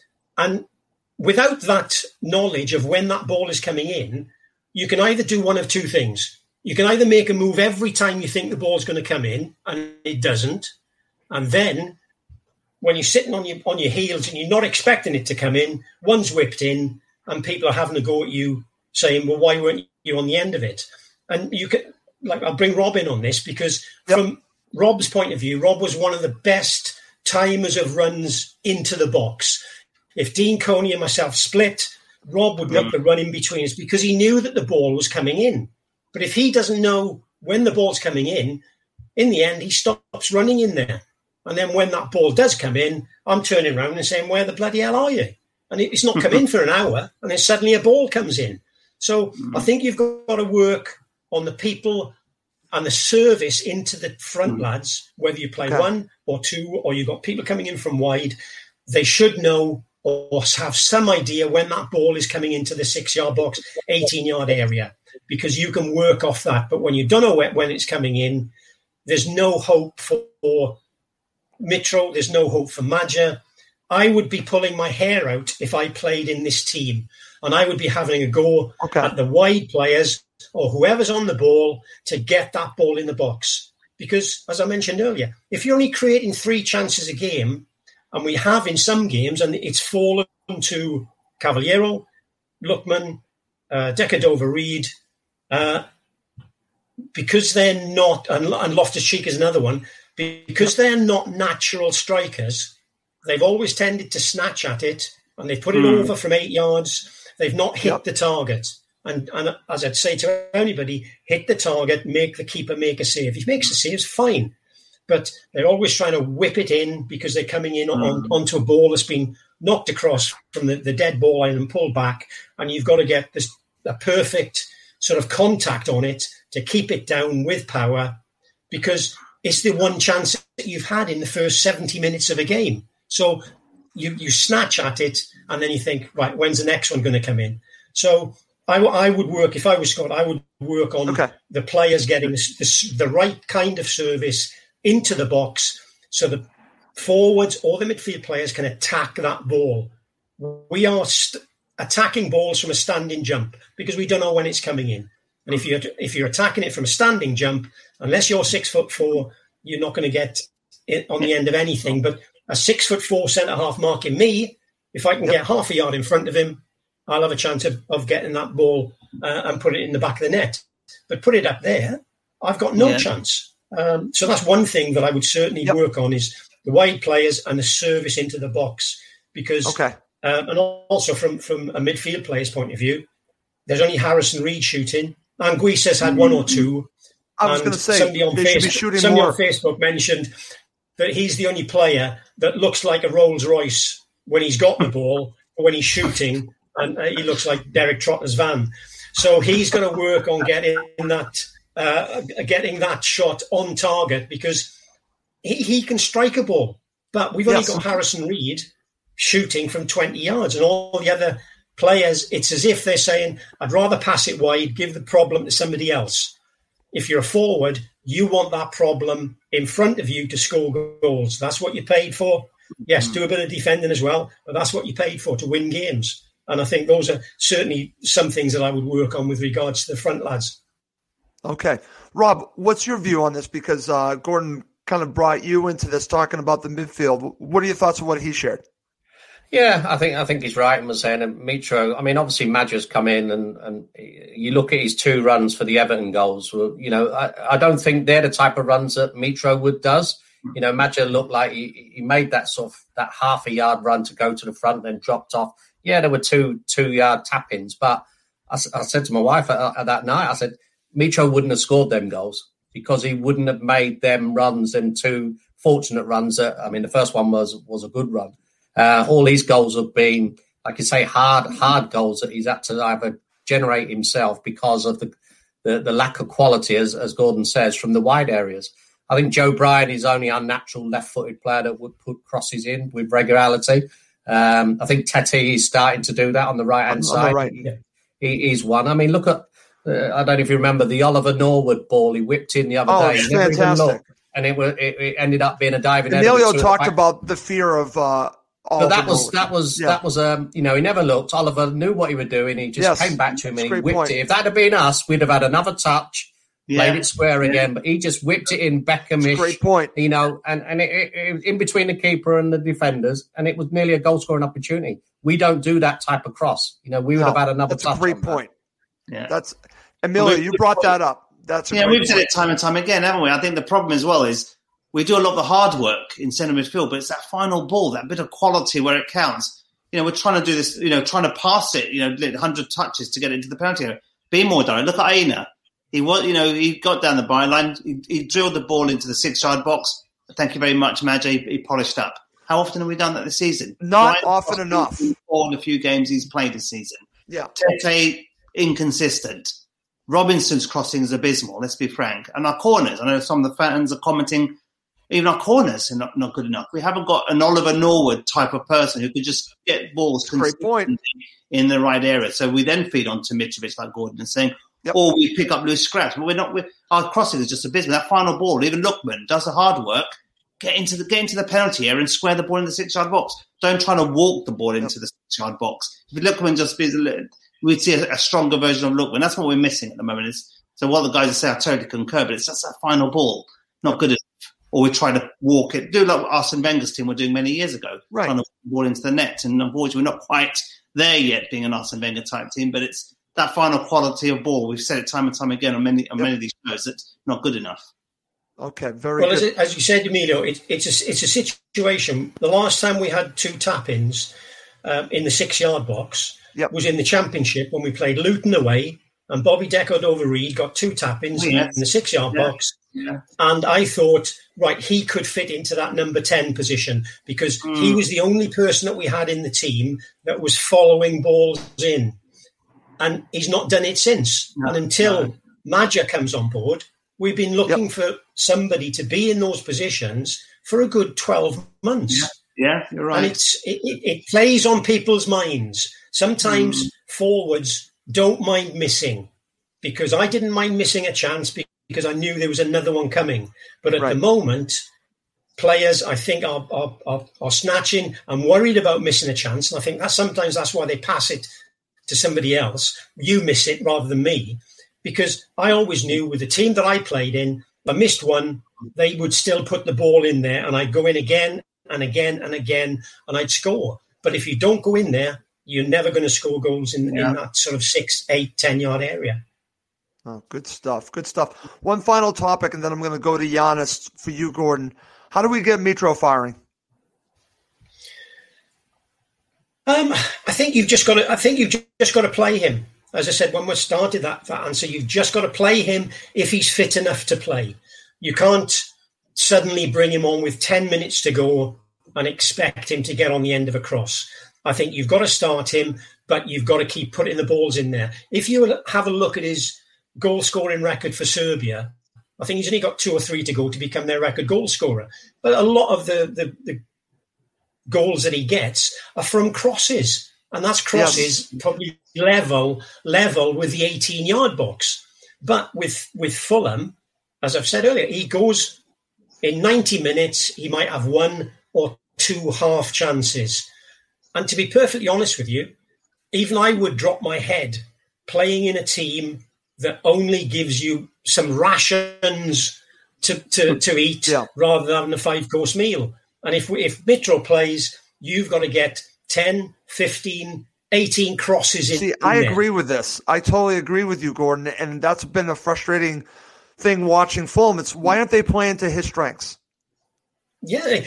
And without that knowledge of when that ball is coming in, you can either do one of 2 things. You can either make a move every time you think the ball's going to come in, and it doesn't. And then when you're sitting on your heels and you're not expecting it to come in, one's whipped in and people are having a go at you saying, well, why weren't you on the end of it? And you can, like, I'll bring Rob in on this because from Rob's point of view, Rob was one of the best timers of runs into the box. If Dean Coney and myself split, Rob would make the run in between us because he knew that the ball was coming in. But if he doesn't know when the ball's coming in the end, he stops running in there. And then when that ball does come in, I'm turning around and saying, where the bloody hell are you? And it's not come in for an hour, and then suddenly a ball comes in. So I think you've got to work on the people and the service into the front lads, whether you play 1 or 2 or you've got people coming in from wide. They should know or have some idea when that ball is coming into the 6-yard box, 18-yard area, because you can work off that. But when you don't know when it's coming in, there's no hope for Mitro, there's no hope for Maja. I would be pulling my hair out if I played in this team, and I would be having a go at the wide players or whoever's on the ball to get that ball in the box. Because, as I mentioned earlier, if you're only creating 3 chances a game, and we have in some games, and it's fallen to Cavaliero, Lookman, Decadova-Reid, because they're not, and Loftus-Cheek is another one, because they're not natural strikers, they've always tended to snatch at it, and they've put it over from 8 yards. They've not hit the target. And as I'd say to anybody, hit the target, make the keeper make a save. If he makes a save, fine. But they're always trying to whip it in because they're coming in onto a ball that's been knocked across from the dead ball line and pulled back. And you've got to get a perfect sort of contact on it to keep it down with power, because it's the one chance that you've had in the first 70 minutes of a game. So you snatch at it and then you think, right, when's the next one going to come in? So I would work, if I was Scott, I would work on the players getting the right kind of service into the box so the forwards or the midfield players can attack that ball. We are attacking balls from a standing jump because we don't know when it's coming in. And if you're attacking it from a standing jump, unless you're 6'4", you're not going to get it on the end of anything. But a 6'4" centre-half marking me, if I can get half a yard in front of him, I'll have a chance of getting that ball and put it in the back of the net. But put it up there, I've got no chance. So that's one thing that I would certainly work on is the wide players and the service into the box. Because, and also from a midfield player's point of view, there's only Harrison Reed shooting. Anguissa's had 1 or 2. I was going to say, somebody on Facebook mentioned that he's the only player that looks like a Rolls Royce when he's got the ball, or when he's shooting, and he looks like Derek Trotter's van. So he's going to work on getting that shot on target, because he can strike a ball. But we've only got Harrison Reed shooting from 20 yards, and all the other players, it's as if they're saying, I'd rather pass it wide, give the problem to somebody else. If you're a forward, You want that problem in front of you to score goals. That's what you paid for. Yes, do a bit of defending as well, but that's what you paid for, to win games. And I think those are certainly some things that I would work on with regards to the front lads. Okay. Rob, what's your view on this? Because Gordon kind of brought you into this talking about the midfield. What are your thoughts on what he shared? Yeah, I think he's right in saying that Mitro. I mean, obviously Madger's come in and you look at his 2 runs for the Everton goals. Well, you know, I don't think they're the type of runs that Mitro does. You know, Madger looked like he made that sort of that half a yard run to go to the front, then dropped off. Yeah, there were 2-yard tap-ins, but I said to my wife that night, I said, Mitro wouldn't have scored them goals because he wouldn't have made them runs and 2 fortunate runs. I mean, the first one was a good run. All these goals have been, like you say, hard goals that he's had to either generate himself because of the lack of quality, as Gordon says, from the wide areas. I think Joe Bryan is only a natural left-footed player that would put crosses in with regularity. I think Tete is starting to do that on the right-hand side. Right. He's one. I mean, look at, I don't know if you remember the Oliver Norwood ball he whipped in the other day. It's fantastic. And it ended up being a diving header. Emilio talked about the fear of But that was you know, he never looked. Oliver knew what he was doing. He just came back to him and he whipped it. If that had been us, we'd have had another touch, played it square again. But he just whipped it in Beckhamish. Great point. You know, and it in between the keeper and the defenders, and it was nearly a goal scoring opportunity. We don't do that type of cross. You know, we would have had another touch. That's a great point. Yeah, that's Emilio. You brought that up. That's we've said it time and time again, haven't we? I think the problem as well is we do a lot of the hard work in centre midfield, but it's that final ball, that bit of quality where it counts. You know, we're trying to do this, you know, trying to pass it, you know, 100 touches to get into the penalty area. Be more direct. Look at Aina. He got down the byline. He drilled the ball into the 6-yard box. Thank you very much, Madge. He polished up. How often have we done that this season? Not often enough. All the few games he's played this season. Yeah. Tete, inconsistent. Robinson's crossing is abysmal, let's be frank. And our corners, I know some of the fans are commenting, even our corners are not good enough. We haven't got an Oliver Norwood type of person who could just get balls consistently in the right area. So we then feed on to Mitrovic, like Gordon is saying, or we pick up loose scraps. But our crossing is just abysmal. That final ball, even Lookman does the hard work, get into the penalty area and square the ball in the 6-yard box. Don't try to walk the ball into the 6-yard box. If Lookman just be we'd see a stronger version of Lookman. That's what we're missing at the moment. So what the guys say, I totally concur, but it's just that final ball, not good enough. Or we try to walk it, do like Arsene Wenger's team were doing many years ago, trying to walk the ball into the net. And unfortunately, we're not quite there yet, being an Arsene Wenger type team. But it's that final quality of ball. We've said it time and time again on many of these shows. That's not good enough. Okay, very good. As you said, Emilio, it's a situation. The last time we had 2 tap-ins in the 6-yard box was in the Championship when we played Luton away, and Bobby Decordova-Reid got 2 tap-ins in the 6-yard box. Yeah. And I thought, right, he could fit into that number 10 position because he was the only person that we had in the team that was following balls in. And he's not done it since. No, and until Madger comes on board, we've been looking for somebody to be in those positions for a good 12 months. Yeah, you're right. And it plays on people's minds. Sometimes forwards don't mind missing, because I didn't mind missing a chance because I knew there was another one coming. But at the moment, players, I think, are snatching and worried about missing a chance. And I think sometimes that's why they pass it to somebody else. You miss it rather than me, because I always knew with the team that I played in, if I missed one, they would still put the ball in there and I'd go in again and again and again and I'd score. But if you don't go in there, you're never going to score goals in that sort of 6, 8, 10-yard area. Oh, good stuff. Good stuff. One final topic, and then I'm going to go to Giannis for you, Gordon. How do we get Mitro firing? I think you've just got to play him. As I said when we started that answer, you've just got to play him if he's fit enough to play. You can't suddenly bring him on with 10 minutes to go and expect him to get on the end of a cross. I think you've got to start him, but you've got to keep putting the balls in there. If you have a look at his goal-scoring record for Serbia, I think he's only got 2 or 3 to go to become their record goal scorer. But a lot of the goals that he gets are from crosses, and that's crosses probably level with the 18-yard box. But with Fulham, as I've said earlier, he goes in 90 minutes, he might have 1 or 2 half chances. And to be perfectly honest with you, even I would drop my head playing in a team that only gives you some rations to eat rather than having a 5-course meal. And if Mitro plays, you've got to get 10, 15, 18 crosses in. See, I agree with this. I totally agree with you, Gordon. And that's been a frustrating thing watching Fulham. It's why aren't they playing to his strengths? Yeah,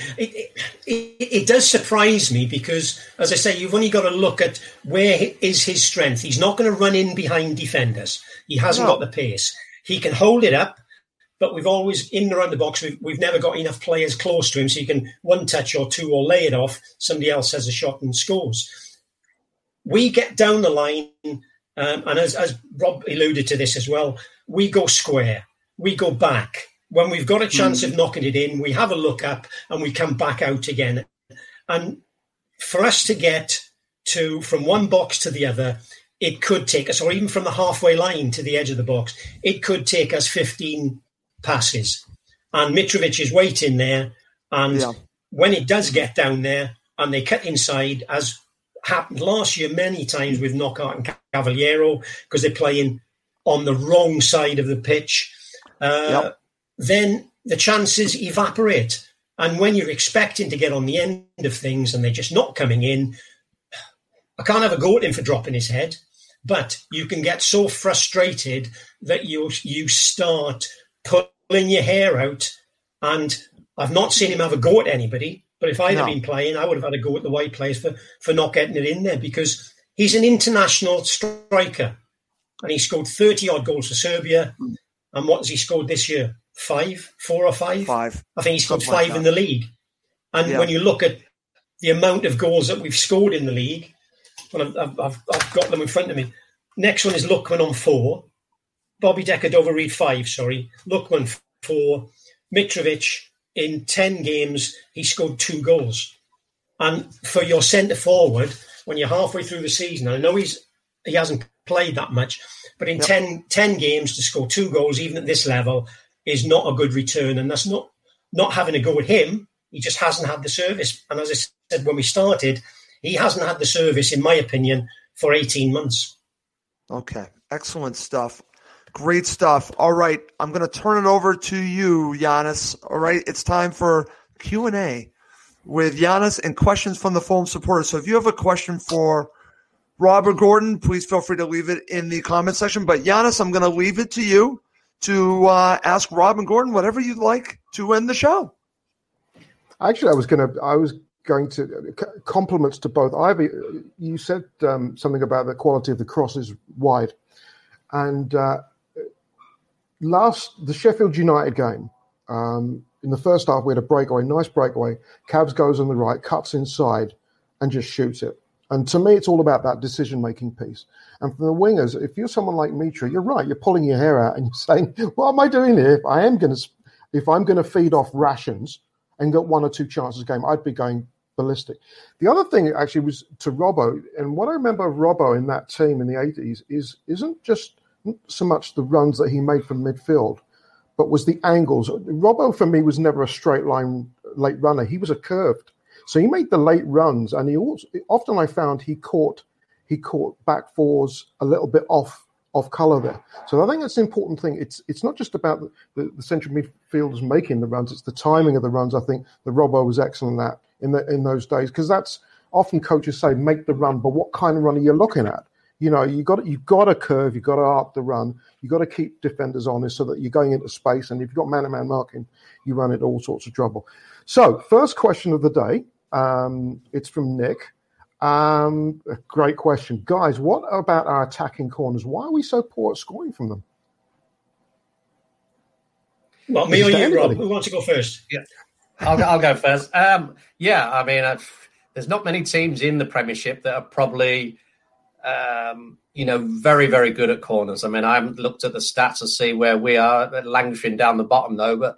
it does surprise me because, as I say, you've only got to look at where is his strength. He's not going to run in behind defenders. He hasn't got the pace. He can hold it up, but we've always, in and around the box, we've never got enough players close to him so he can one touch or two or lay it off. Somebody else has a shot and scores. We get down the line, and as Rob alluded to this as well, we go square. We go back. When we've got a chance of knocking it in, we have a look up and we come back out again. And for us to get from one box to the other, it could take us, or even from the halfway line to the edge of the box, it could take us 15 passes. And Mitrovic is waiting there. And when it does get down there and they cut inside, as happened last year many times with Knockaert and Cavaliero, because they're playing on the wrong side of the pitch, then the chances evaporate. And when you're expecting to get on the end of things and they're just not coming in, I can't have a go at him for dropping his head, but you can get so frustrated that you start pulling your hair out. And I've not seen him have a go at anybody, but if I'd have been playing, I would have had a go at the white players for not getting it in there, because he's an international striker and he scored 30-odd goals for Serbia. And what has he scored this year? 4 or 5? 5. I think he scored 5 in the league. And when you look at the amount of goals that we've scored in the league, well, I've got them in front of me. Next one is Lookman on 4. Bobby Decordova-Reid 5, sorry. Lookman 4. Mitrovic, in 10 games, he scored 2 goals. And for your centre-forward, when you're halfway through the season, I know he hasn't played that much, but in 10 games to score 2 goals, even at this level, is not a good return. And that's not having a go at him. He just hasn't had the service. And as I said when we started, he hasn't had the service, in my opinion, for 18 months. Okay. Excellent stuff. Great stuff. All right. I'm going to turn it over to you, Giannis. All right. It's time for Q&A with Giannis and questions from the Fulham supporters. So if you have a question for Rob or Gordon, please feel free to leave it in the comment section. But Giannis, I'm going to leave it to you to ask Rob and Gordon whatever you'd like to end the show. Actually, I was going to compliments to both. Ivy, you said something about the quality of the crosses wide, and the Sheffield United game, in the first half we had a breakaway, nice breakaway. Cavs goes on the right, cuts inside, and just shoots it. And to me, it's all about that decision-making piece. And for the wingers, if you're someone like Mitra, you're right. You're pulling your hair out and you're saying, what am I doing here? If I'm going to feed off rations and get 1 or 2 chances a game, I'd be going ballistic. The other thing actually was to Robbo. And what I remember of Robbo in that team in the 80s isn't just so much the runs that he made from midfield, but was the angles. Robbo, for me, was never a straight line late runner. He was a curved. So he made the late runs, and he also often I found he caught back fours a little bit off colour there. So I think that's an important thing. It's not just about the central midfielders making the runs; it's the timing of the runs. I think the Robbo was excellent at in those days, because that's often coaches say make the run, but what kind of run are you looking at? You know, you've got to curve, you've got to arc the run, you've got to keep defenders honest so that you're going into space, and if you've got man-to-man marking, you run into all sorts of trouble. So, first question of the day. It's from Nick. A great question. Guys, what about our attacking corners? Why are we so poor at scoring from them? Well, me or you, Rob? Who wants to go first? Yeah, I'll go first. I mean, there's not many teams in the Premiership that are probably, very, very good at corners. I mean, I haven't looked at the stats to see where we are, languishing down the bottom, though. But,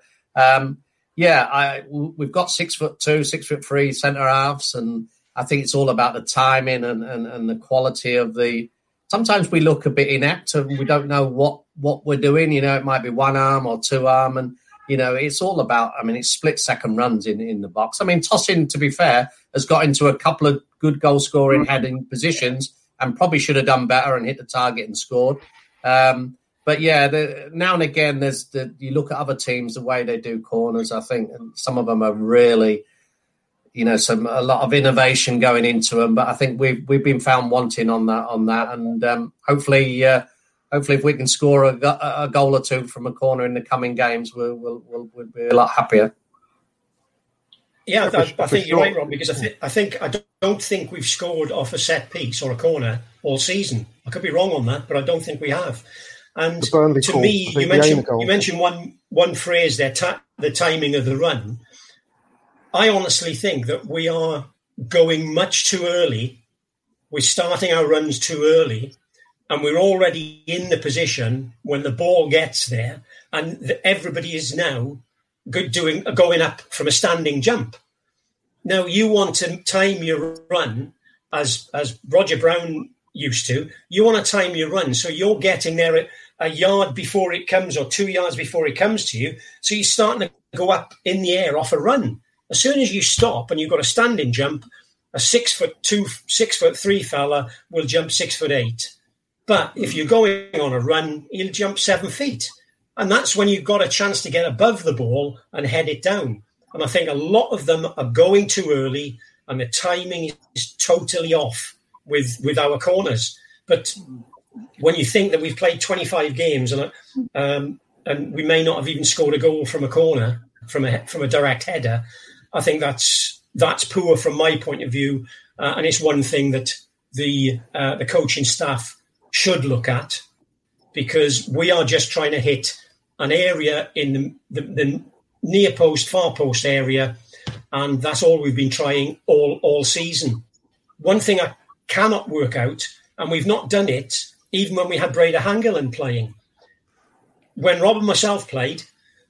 we've got 6'2", 6'3" centre halves, and I think it's all about the timing and the quality of the. Sometimes we look a bit inept, and we don't know what we're doing. It might be one arm or two arm, and it's all about. It's split second runs in the box. Tosin, to be fair, has got into a couple of good goal scoring heading positions and probably should have done better and hit the target and scored. But yeah, now and again, you look at other teams, the way they do corners. I think and some of them are really, a lot of innovation going into them. But I think we've been found wanting on that, and hopefully, if we can score a goal or two from a corner in the coming games, we'll be a lot happier. Yeah, I think you're right, Rob, because I don't think we've scored off a set piece or a corner all season. I could be wrong on that, but I don't think we have. And to me, you mentioned one phrase there, the timing of the run. I honestly think that we are going much too early. We're starting our runs too early, and we're already in the position when the ball gets there, and everybody is now going up from a standing jump. Now, you want to time your run as Roger Brown used to. You want to time your run so you're getting there a yard before it comes or 2 yards before it comes to you. So you're starting to go up in the air off a run. As soon as you stop and you've got a standing jump, a 6'2", 6'3" fella will jump 6'8". But if you're going on a run, he'll jump 7 feet. And that's when you've got a chance to get above the ball and head it down. And I think a lot of them are going too early and the timing is totally off with our corners. But when you think that we've played 25 games and we may not have even scored a goal from a corner, from a direct header, I think that's poor from my point of view. And it's one thing that the coaching staff should look at, because we are just trying to hit an area in the near post, far post area, and that's all we've been trying all season. One thing I cannot work out, and we've not done it even when we had Breda Hangeland playing. When Rob and myself played,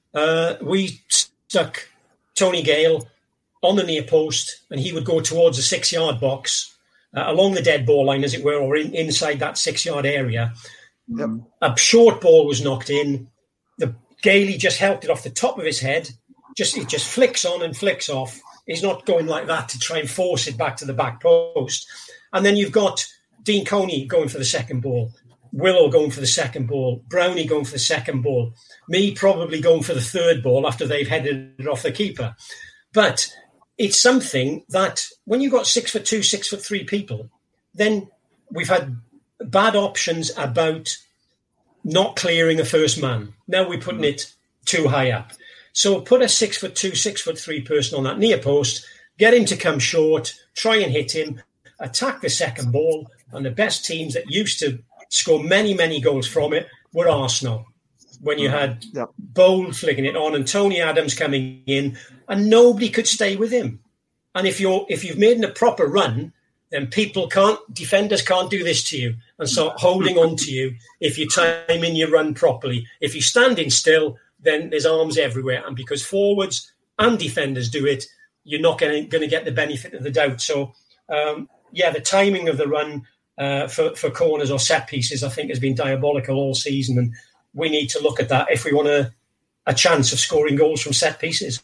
we stuck Tony Gale on the near post, and he would go towards the 6-yard box, along the dead ball line, as it were, or inside that 6-yard area. Yep. A short ball was knocked in. The Gailey just helped it off the top of his head. It just flicks on and flicks off. He's not going like that to try and force it back to the back post. And then you've got Dean Coney going for the second ball, Willow going for the second ball, Brownie going for the second ball, me probably going for the third ball after they've headed it off the keeper. But it's something that when you've got 6'2", 6'3" people, then we've had bad options about not clearing a first man. Now we're putting it too high up. So put a 6'2", 6'3" person on that near post, get him to come short, try and hit him, attack the second ball. And the best teams that used to score many, many goals from it were Arsenal. When you had Bold flicking it on and Tony Adams coming in, and nobody could stay with him. And if you've made a proper run, then defenders can't do this to you and start holding on to you if you time in your run properly. If you're standing still, then there's arms everywhere. And because forwards and defenders do it, you're not going to get the benefit of the doubt. So, the timing of the run for corners or set pieces, I think, has been diabolical all season. And we need to look at that if we want a chance of scoring goals from set pieces.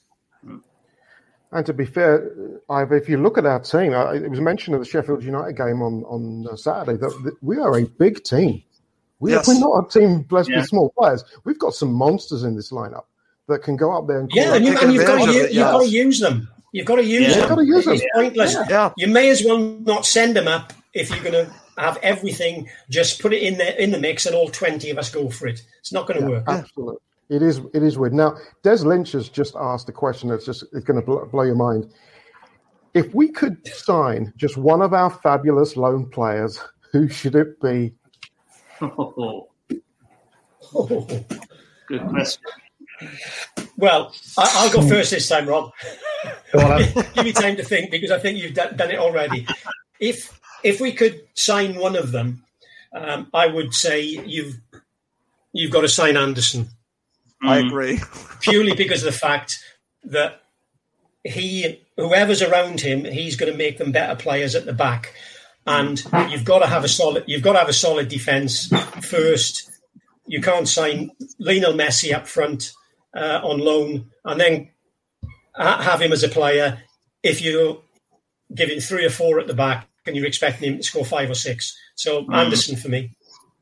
And to be fair, Ivor, if you look at our team, it was mentioned at the Sheffield United game on Saturday that we are a big team. We're not a team blessed with small players. We've got some monsters in this lineup that can go up there and you've got to use them. You've got to use them. You've got to use them. It's pointless. Yeah. You may as well not send them up if you're going to have everything. Just put it in the mix, and all 20 of us go for it. It's not going to work. Absolutely. It is weird. Now, Des Lynch has just asked a question that's going to blow your mind. If we could sign just one of our fabulous lone players, who should it be? Good question. Well, I'll go first this time, Rob. Give me time to think, because I think you've done it already. If we could sign one of them, I would say you've got to sign Anderson. I agree. Purely because of the fact that whoever's around him, he's going to make them better players at the back. And you've got to have a solid defence first. you can't sign Lionel Messi up front on loan and then have him as a player if you're giving 3 or 4 at the back and you're expecting him to score 5 or 6. So Anderson for me.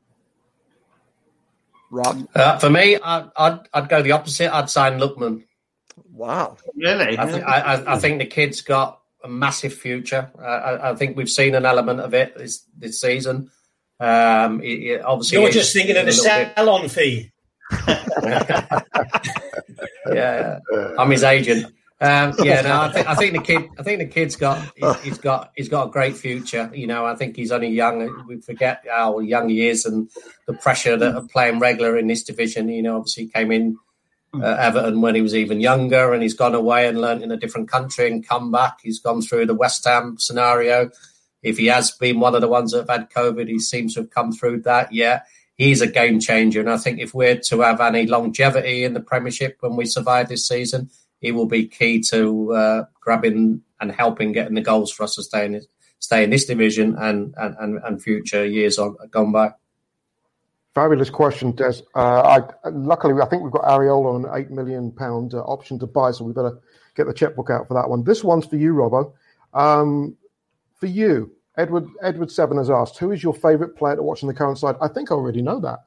Rob? For me, I'd go the opposite. I'd sign Lookman. Wow. Really? I think the kid's got a massive future. I think we've seen an element of it this season. Obviously, you're just thinking of the sell-on fee. Yeah, I'm his agent. I think the kid's got a great future. You know, I think he's only young. We forget how young he is and the pressure that of playing regular in this division. You know, obviously he came in Everton when he was even younger, and he's gone away and learnt in a different country and come back. He's gone through the West Ham scenario. If he has been one of the ones that have had COVID, he seems to have come through that. Yeah, he's a game changer. And I think if we're to have any longevity in the Premiership when we survive this season, he will be key to grabbing and helping getting the goals for us to stay in this division and future years gone by. Fabulous question, Des. Luckily, I think we've got Areola on an £8 million option to buy, so we better get the checkbook out for that one. This one's for you, Robbo. For you, Edward Seven has asked, who is your favourite player to watch on the current side? I think I already know that.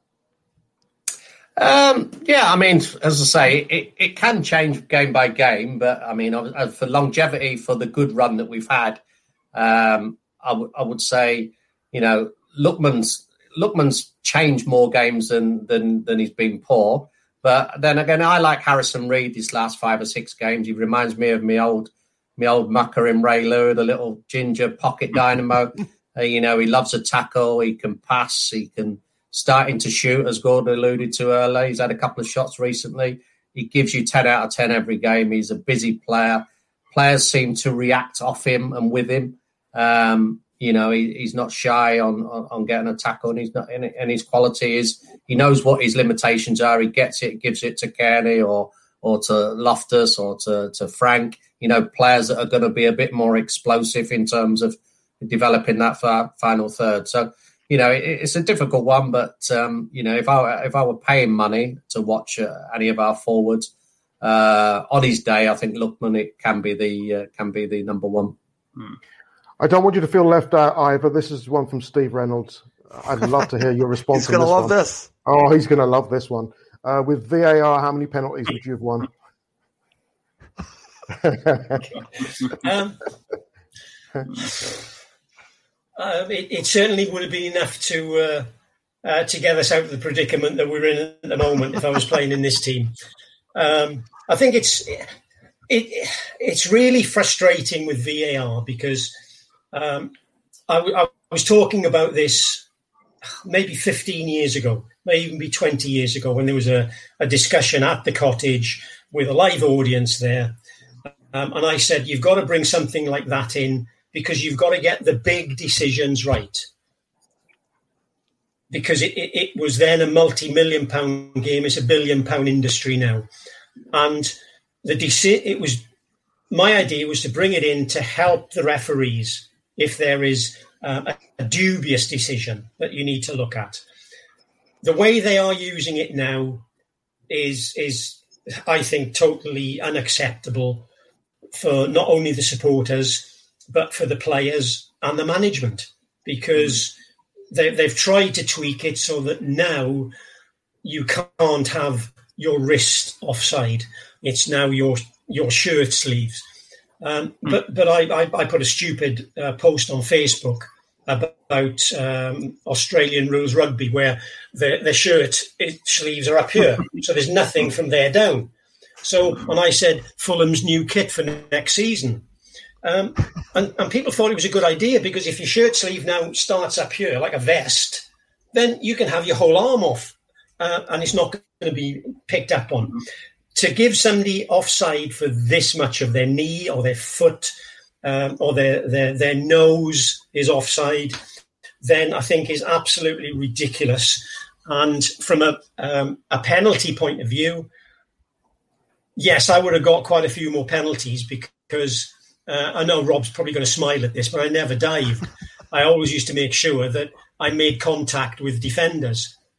I mean, as I say, it can change game by game, but I mean, for longevity, for the good run that we've had, I would say, you know, Lookman's changed more games than he's been poor. But then again, I like Harrison Reed these last 5 or 6 games. He reminds me of my old mucker in Ray Lure, the little ginger pocket dynamo. You know, he loves a tackle. He can pass. He can starting to shoot, as Gordon alluded to earlier. He's had a couple of shots recently. He gives you 10 out of 10 every game. He's a busy player. Players seem to react off him and with him. You know, he's not shy on getting a tackle, and he's not. And his quality is he knows what his limitations are. He gets it, gives it to Kearney or to Loftus or to Frank. You know, players that are going to be a bit more explosive in terms of developing that final third. So, you know, it's a difficult one, but you know, if I were paying money to watch any of our forwards on his day, I think Lookman it can be the number one. I don't want you to feel left out, Ivor. This is one from Steve Reynolds. I'd love to hear your response. He's going to love this. Oh, he's going to love this one. With VAR, how many penalties would you have won? It certainly would have been enough to get us out of the predicament that we're in at the moment if I was playing in this team. I think it's really frustrating with VAR because I was talking about this maybe 15 years ago, may even be 20 years ago, when there was a discussion at the cottage with a live audience there. And I said, you've got to bring something like that in because you've got to get the big decisions right. Because it was then a multi-million pound game. It's £1 billion industry now. And my idea was to bring it in to help the referees if there is a dubious decision that you need to look at. The way they are using it now is I think, totally unacceptable for not only the supporters, but for the players and the management, because they've tried to tweak it so that now you can't have your wrist offside. It's now your shirt sleeves. But I put a stupid post on Facebook about Australian rules rugby where the shirt sleeves are up here, so there's nothing from there down. So when I said Fulham's new kit for next season, and people thought it was a good idea because if your shirt sleeve now starts up here like a vest, then you can have your whole arm off, and it's not going to be picked up on. To give somebody offside for this much of their knee or their foot or their nose is offside, then I think is absolutely ridiculous. And from a penalty point of view, yes, I would have got quite a few more penalties because I know Rob's probably going to smile at this, but I never dived. I always used to make sure that I made contact with defenders.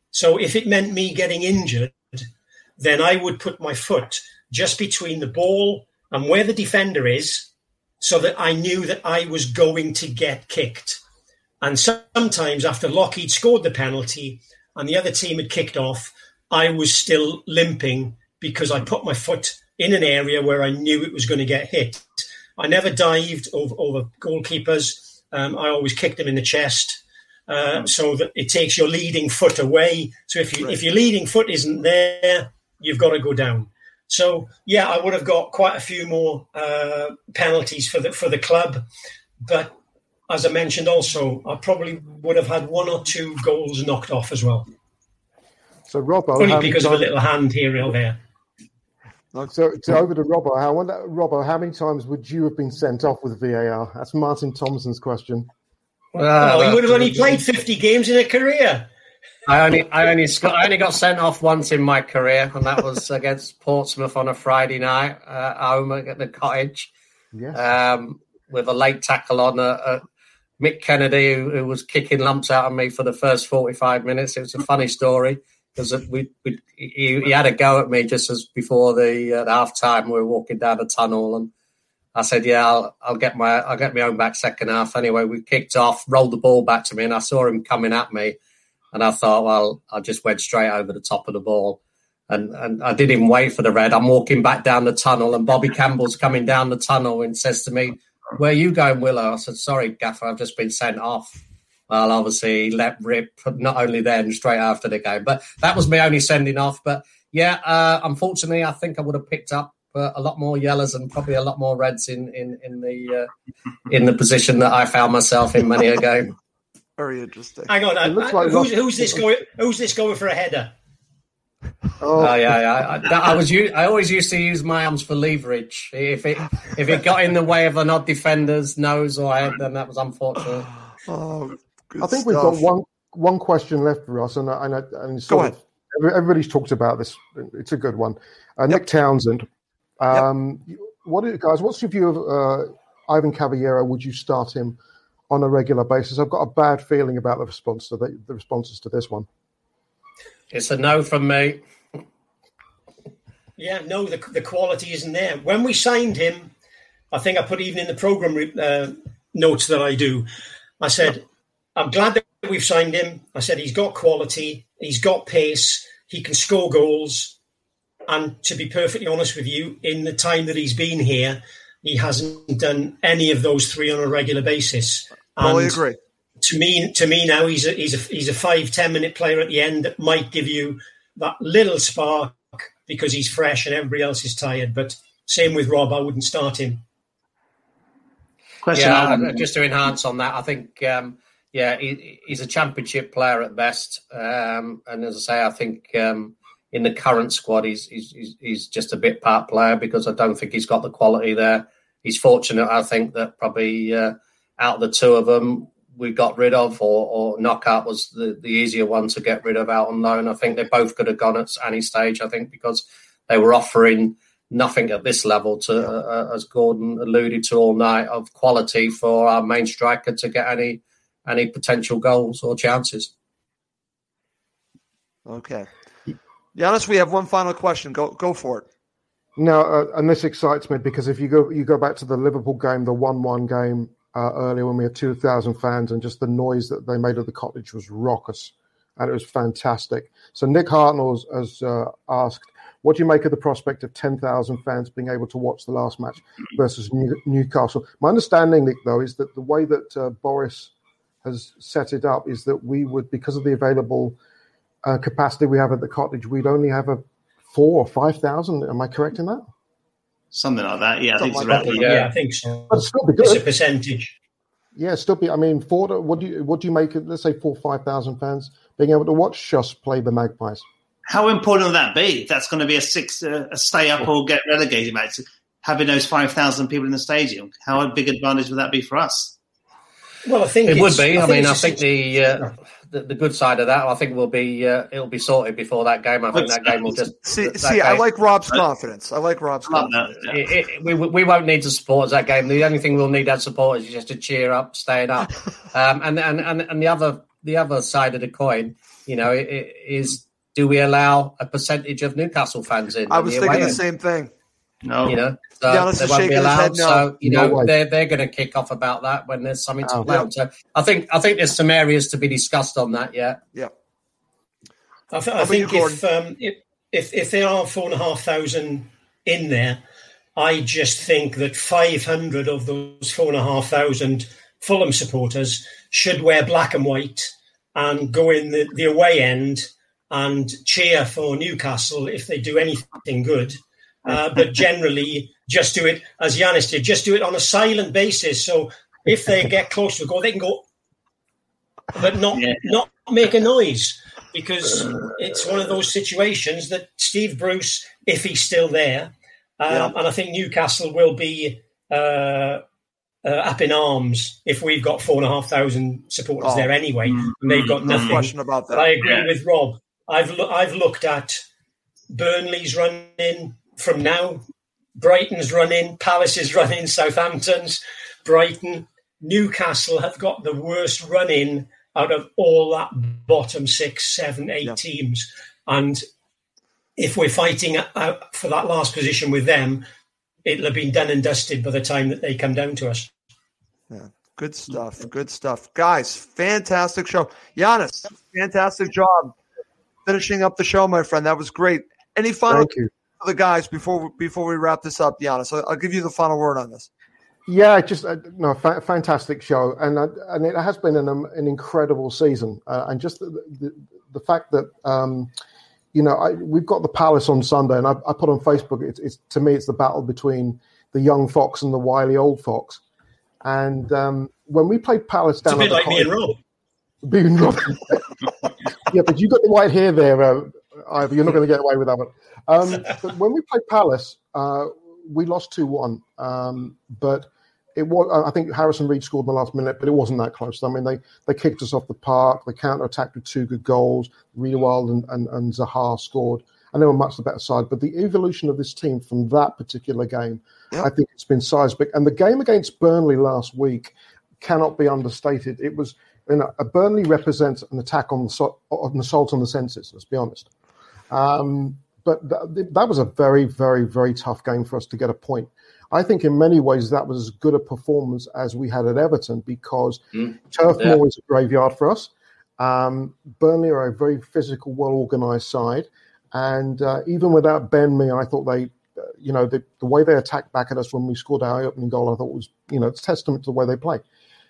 So if it meant me getting injured, then I would put my foot just between the ball and where the defender is, so that I knew that I was going to get kicked. And sometimes after Lockheed scored the penalty and the other team had kicked off, I was still limping because I put my foot in an area where I knew it was going to get hit. I never dived over goalkeepers. I always kicked them in the chest, so that it takes your leading foot away. So if your leading foot isn't there, you've got to go down. So yeah, I would have got quite a few more penalties for the club, but as I mentioned, also I probably would have had 1 or 2 goals knocked off as well. So Robbo, only because of a little hand here or there. So over to Robbo. I wonder, Robbo, how many times would you have been sent off with VAR? That's Martin Thompson's question. He would have only played 50 games in a career. I only got sent off once in my career, and that was against Portsmouth on a Friday night home at the Cottage. Yes. With a late tackle on Mick Kennedy, who was kicking lumps out of me for the first 45 minutes. It was a funny story because he had a go at me just as before the half time. We were walking down the tunnel, and I said, "Yeah, I'll get my own back second half." Anyway, we kicked off, rolled the ball back to me, and I saw him coming at me. And I thought, well, I just went straight over the top of the ball. And I didn't even wait for the red. I'm walking back down the tunnel, and Bobby Campbell's coming down the tunnel and says to me, "Where are you going, Willow?" I said, "Sorry, Gaffer, I've just been sent off." Well, obviously, he let rip, not only then, straight after the game. But that was me only sending off. But, yeah, unfortunately, I think I would have picked up a lot more yellows and probably a lot more reds in the position that I found myself in many a game. Very interesting. Hang on, who's this going for a header? Yeah. I always used to use my arms for leverage. If it got in the way of an odd defender's nose or head, then that was unfortunate. I think we've got one question left for us, and go ahead. Everybody's talked about this. It's a good one. Nick Townsend. What's your view of Ivan Caballero? Would you start him on a regular basis? I've got a bad feeling about the responses to this one. It's a no from me. Yeah, no, the quality isn't there. When we signed him, I think I put even in the programme notes that I do, I said, I'm glad that we've signed him. I said, he's got quality, he's got pace, he can score goals. And to be perfectly honest with you, in the time that he's been here, he hasn't done any of those 3 on a regular basis. I agree. To me now, he's a 5-10 minute player at the end that might give you that little spark because he's fresh and everybody else is tired. But same with Rob, I wouldn't start him. Just to enhance on that, I think he's a championship player at best, and as I say, I think in the current squad he's just a bit part player because I don't think he's got the quality there. He's fortunate, I think, that probably out of the 2 of them we got rid of, or Knockout was the easier one to get rid of out on loan. I think they both could have gone at any stage, I think, because they were offering nothing at this level to, as Gordon alluded to all night, of quality for our main striker to get any potential goals or chances. Okay. Giannis, we have one final question. Go for it. No, and this excites me because if you go back to the Liverpool game, the 1-1 game, earlier when we had 2,000 fans and just the noise that they made of the Cottage was raucous and it was fantastic. So Nick Hartnell has asked, what do you make of the prospect of 10,000 fans being able to watch the last match versus Newcastle? My understanding, Nick, though, is that the way that Boris has set it up is that we would, because of the available capacity we have at the Cottage, we'd only have a 4,000 or 5,000. Am I correct in that? Something like that, yeah. I think so. But still be good. It's a percentage. Yeah, still be. I mean, what do you make of, let's say, 4,000 or 5,000 fans being able to watch us play the Magpies? How important will that be? That's going to be a stay up or get relegated match. Having those 5,000 people in the stadium, how big advantage would that be for us? Well, I think it would be. I think the good side of that, I think, will be it'll be sorted before that game. I think that game will just see. I like Rob's confidence. We won't need to support that game. The only thing we'll need as supporters is just to cheer up, staying up. And the other side of the coin is do we allow a percentage of Newcastle fans in? I was thinking the same thing. No, so Giannis they is won't shaking be his allowed. head no. So No way. they're going to kick off about that when there's something to play on. So I think there's some areas to be discussed on that. Yeah. I think if there are 4,500 in there, I just think that 500 of those 4,500 Fulham supporters should wear black and white and go in the away end and cheer for Newcastle if they do anything good. But generally, just do it, as Giannis did, just do it on a silent basis. So if they get close to a goal, they can go, but not make a noise, because it's one of those situations that Steve Bruce, if he's still there, and I think Newcastle will be up in arms if we've got 4,500 supporters there anyway, and they've got nothing. No question about that. But I agree with Rob. I've looked at Burnley's run-in from now, Brighton's run-in, Palace's run-in, Southampton's, Brighton, Newcastle have got the worst run-in out of all that bottom 6, 7, 8 teams. And if we're fighting for that last position with them, it'll have been done and dusted by the time that they come down to us. Yeah, good stuff. Good stuff. Guys, fantastic show. Giannis, fantastic job finishing up the show, my friend. That was great. Any final for the guys before we wrap this up, Giannis? I'll give you the final word on this. Yeah, just fantastic show, and it has been an incredible season, and just the fact that we've got the Palace on Sunday, and I put on Facebook. It's to me, it's the battle between the young fox and the wily old fox, and when we played Palace down, it's a bit like me and Rob. Being Rob. Yeah, but you got the white hair there, Ivor. You're not going to get away with that one. But when we played Palace, we lost 2-1, but. It was. I think Harrison Reed scored in the last minute, but it wasn't that close. I mean, they kicked us off the park. They counter-attacked with 2 good goals. Riedewald and Zaha scored, and they were much the better side. But the evolution of this team from that particular game, I think it's been seismic. And the game against Burnley last week cannot be understated. It was, Burnley represents an attack on an assault on the senses, let's be honest. But that was a very, very, very tough game for us to get a point. I think in many ways that was as good a performance as we had at Everton, because Turf Moor is a graveyard for us. Burnley are a very physical, well-organised side. And even without Ben Mee, I thought they, the way they attacked back at us when we scored our opening goal, I thought was, it's testament to the way they play.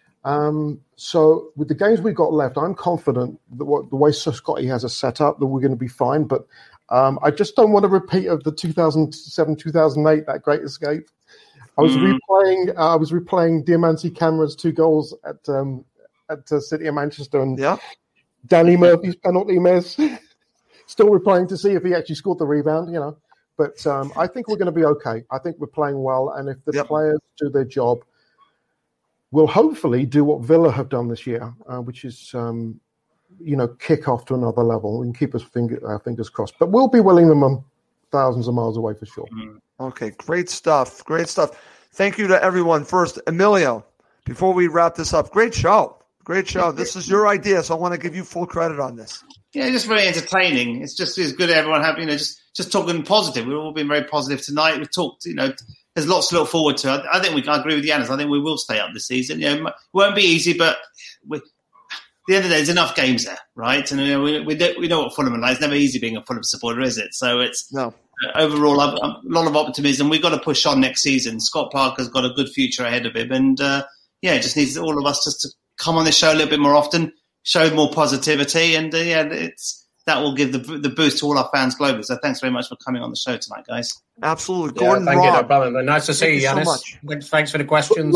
So with the games we've got left, I'm confident that the way Scotty has us set up, that we're going to be fine. But I just don't want a repeat of the 2007-2008, that great escape. I was replaying Diamanti Camara's 2 goals at City of Manchester, and Danny Murphy's penalty miss. Still replaying to see if he actually scored the rebound, But I think we're going to be okay. I think we're playing well, and if the players do their job, we'll hopefully do what Villa have done this year, which is kick off to another level and keep us fingers crossed. But we'll be willing them thousands of miles away for sure. Okay, great stuff. Great stuff. Thank you to everyone. First, Emilio, before we wrap this up, great show. Great show. This is your idea, so I want to give you full credit on this. Yeah, just very entertaining. It's good everyone have, just talking positive. We've all been very positive tonight. We've talked, there's lots to look forward to. I think I agree with Giannis. I think we will stay up this season. It won't be easy, but at the end of the day, there's enough games there, right? And we know what Fulham are like. It's never easy being a Fulham supporter, is it? So it's overall a lot of optimism. We've got to push on next season. Scott Parker's got a good future ahead of him, and it just needs all of us just to come on this show a little bit more often, show more positivity, and that will give the boost to all our fans globally. So thanks very much for coming on the show tonight, guys. Absolutely, Gordon. Thank you, no problem. Nice to see you, Giannis. So thanks for the questions.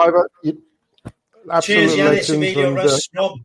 Cheers, Giannis, Emilio, Russ, Rob.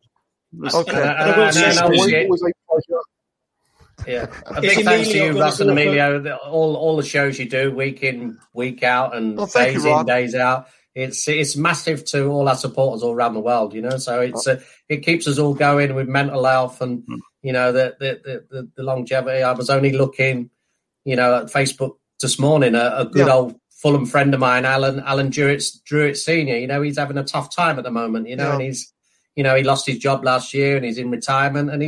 Okay. Yeah, a big thanks to you, Russ and Emilio. All the shows you do, week in, week out, and days in, days out. It's massive to all our supporters all around the world, So it keeps us all going with mental health and the longevity. I was only looking, at Facebook this morning. A good old Fulham friend of mine, Alan Druitt Senior. He's having a tough time at the moment. And he's, he lost his job last year and he's in retirement and he's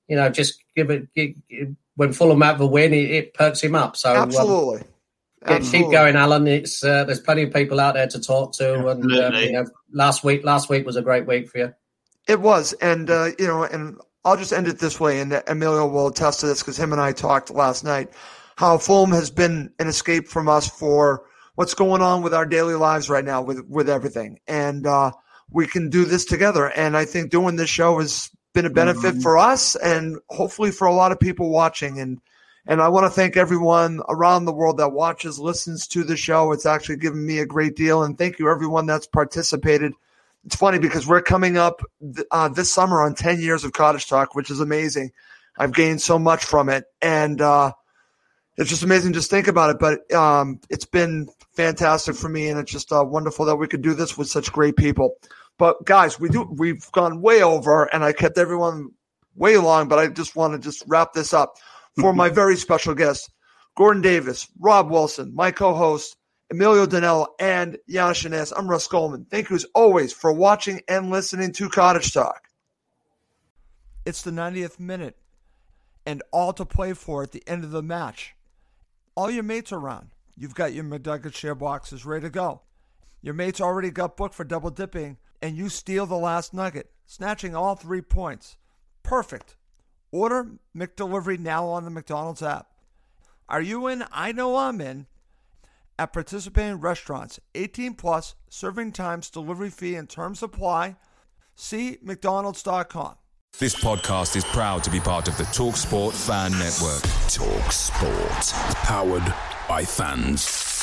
just when Fulham have a win, it perks him up. So absolutely. Keep going, Alan. It's there's plenty of people out there to talk to, and last week was a great week for you. It was, and and I'll just end it this way, and Emilio will attest to this because him and I talked last night. How Fulham has been an escape from us for what's going on with our daily lives right now with everything, and we can do this together. And I think doing this show has been a benefit for us, and hopefully for a lot of people watching. And I want to thank everyone around the world that watches, listens to the show. It's actually given me a great deal. And thank you, everyone that's participated. It's funny because we're coming up this summer on 10 years of Cottage Talk, which is amazing. I've gained so much from it. And it's just amazing just think about it. But it's been fantastic for me. And it's just wonderful that we could do this with such great people. But, guys, we've gone way over, and I kept everyone way long. But I just want to wrap this up. For my very special guests, Gordon Davis, Rob Wilson, my co-host, Emilio Donnell, and Janis Ines. I'm Russ Goldman. Thank you as always for watching and listening to Cottage Talk. It's the 90th minute, and all to play for at the end of the match. All your mates are around. You've got your McNugget share boxes ready to go. Your mates already got booked for double dipping, and you steal the last nugget, snatching all 3 points. Perfect. Order McDelivery now on the McDonald's app. Are you in? I know I'm in. At participating restaurants, 18 plus, serving times, delivery fee, and terms apply. See McDonald's.com. This podcast is proud to be part of the TalkSport Fan Network. TalkSport. Powered by fans.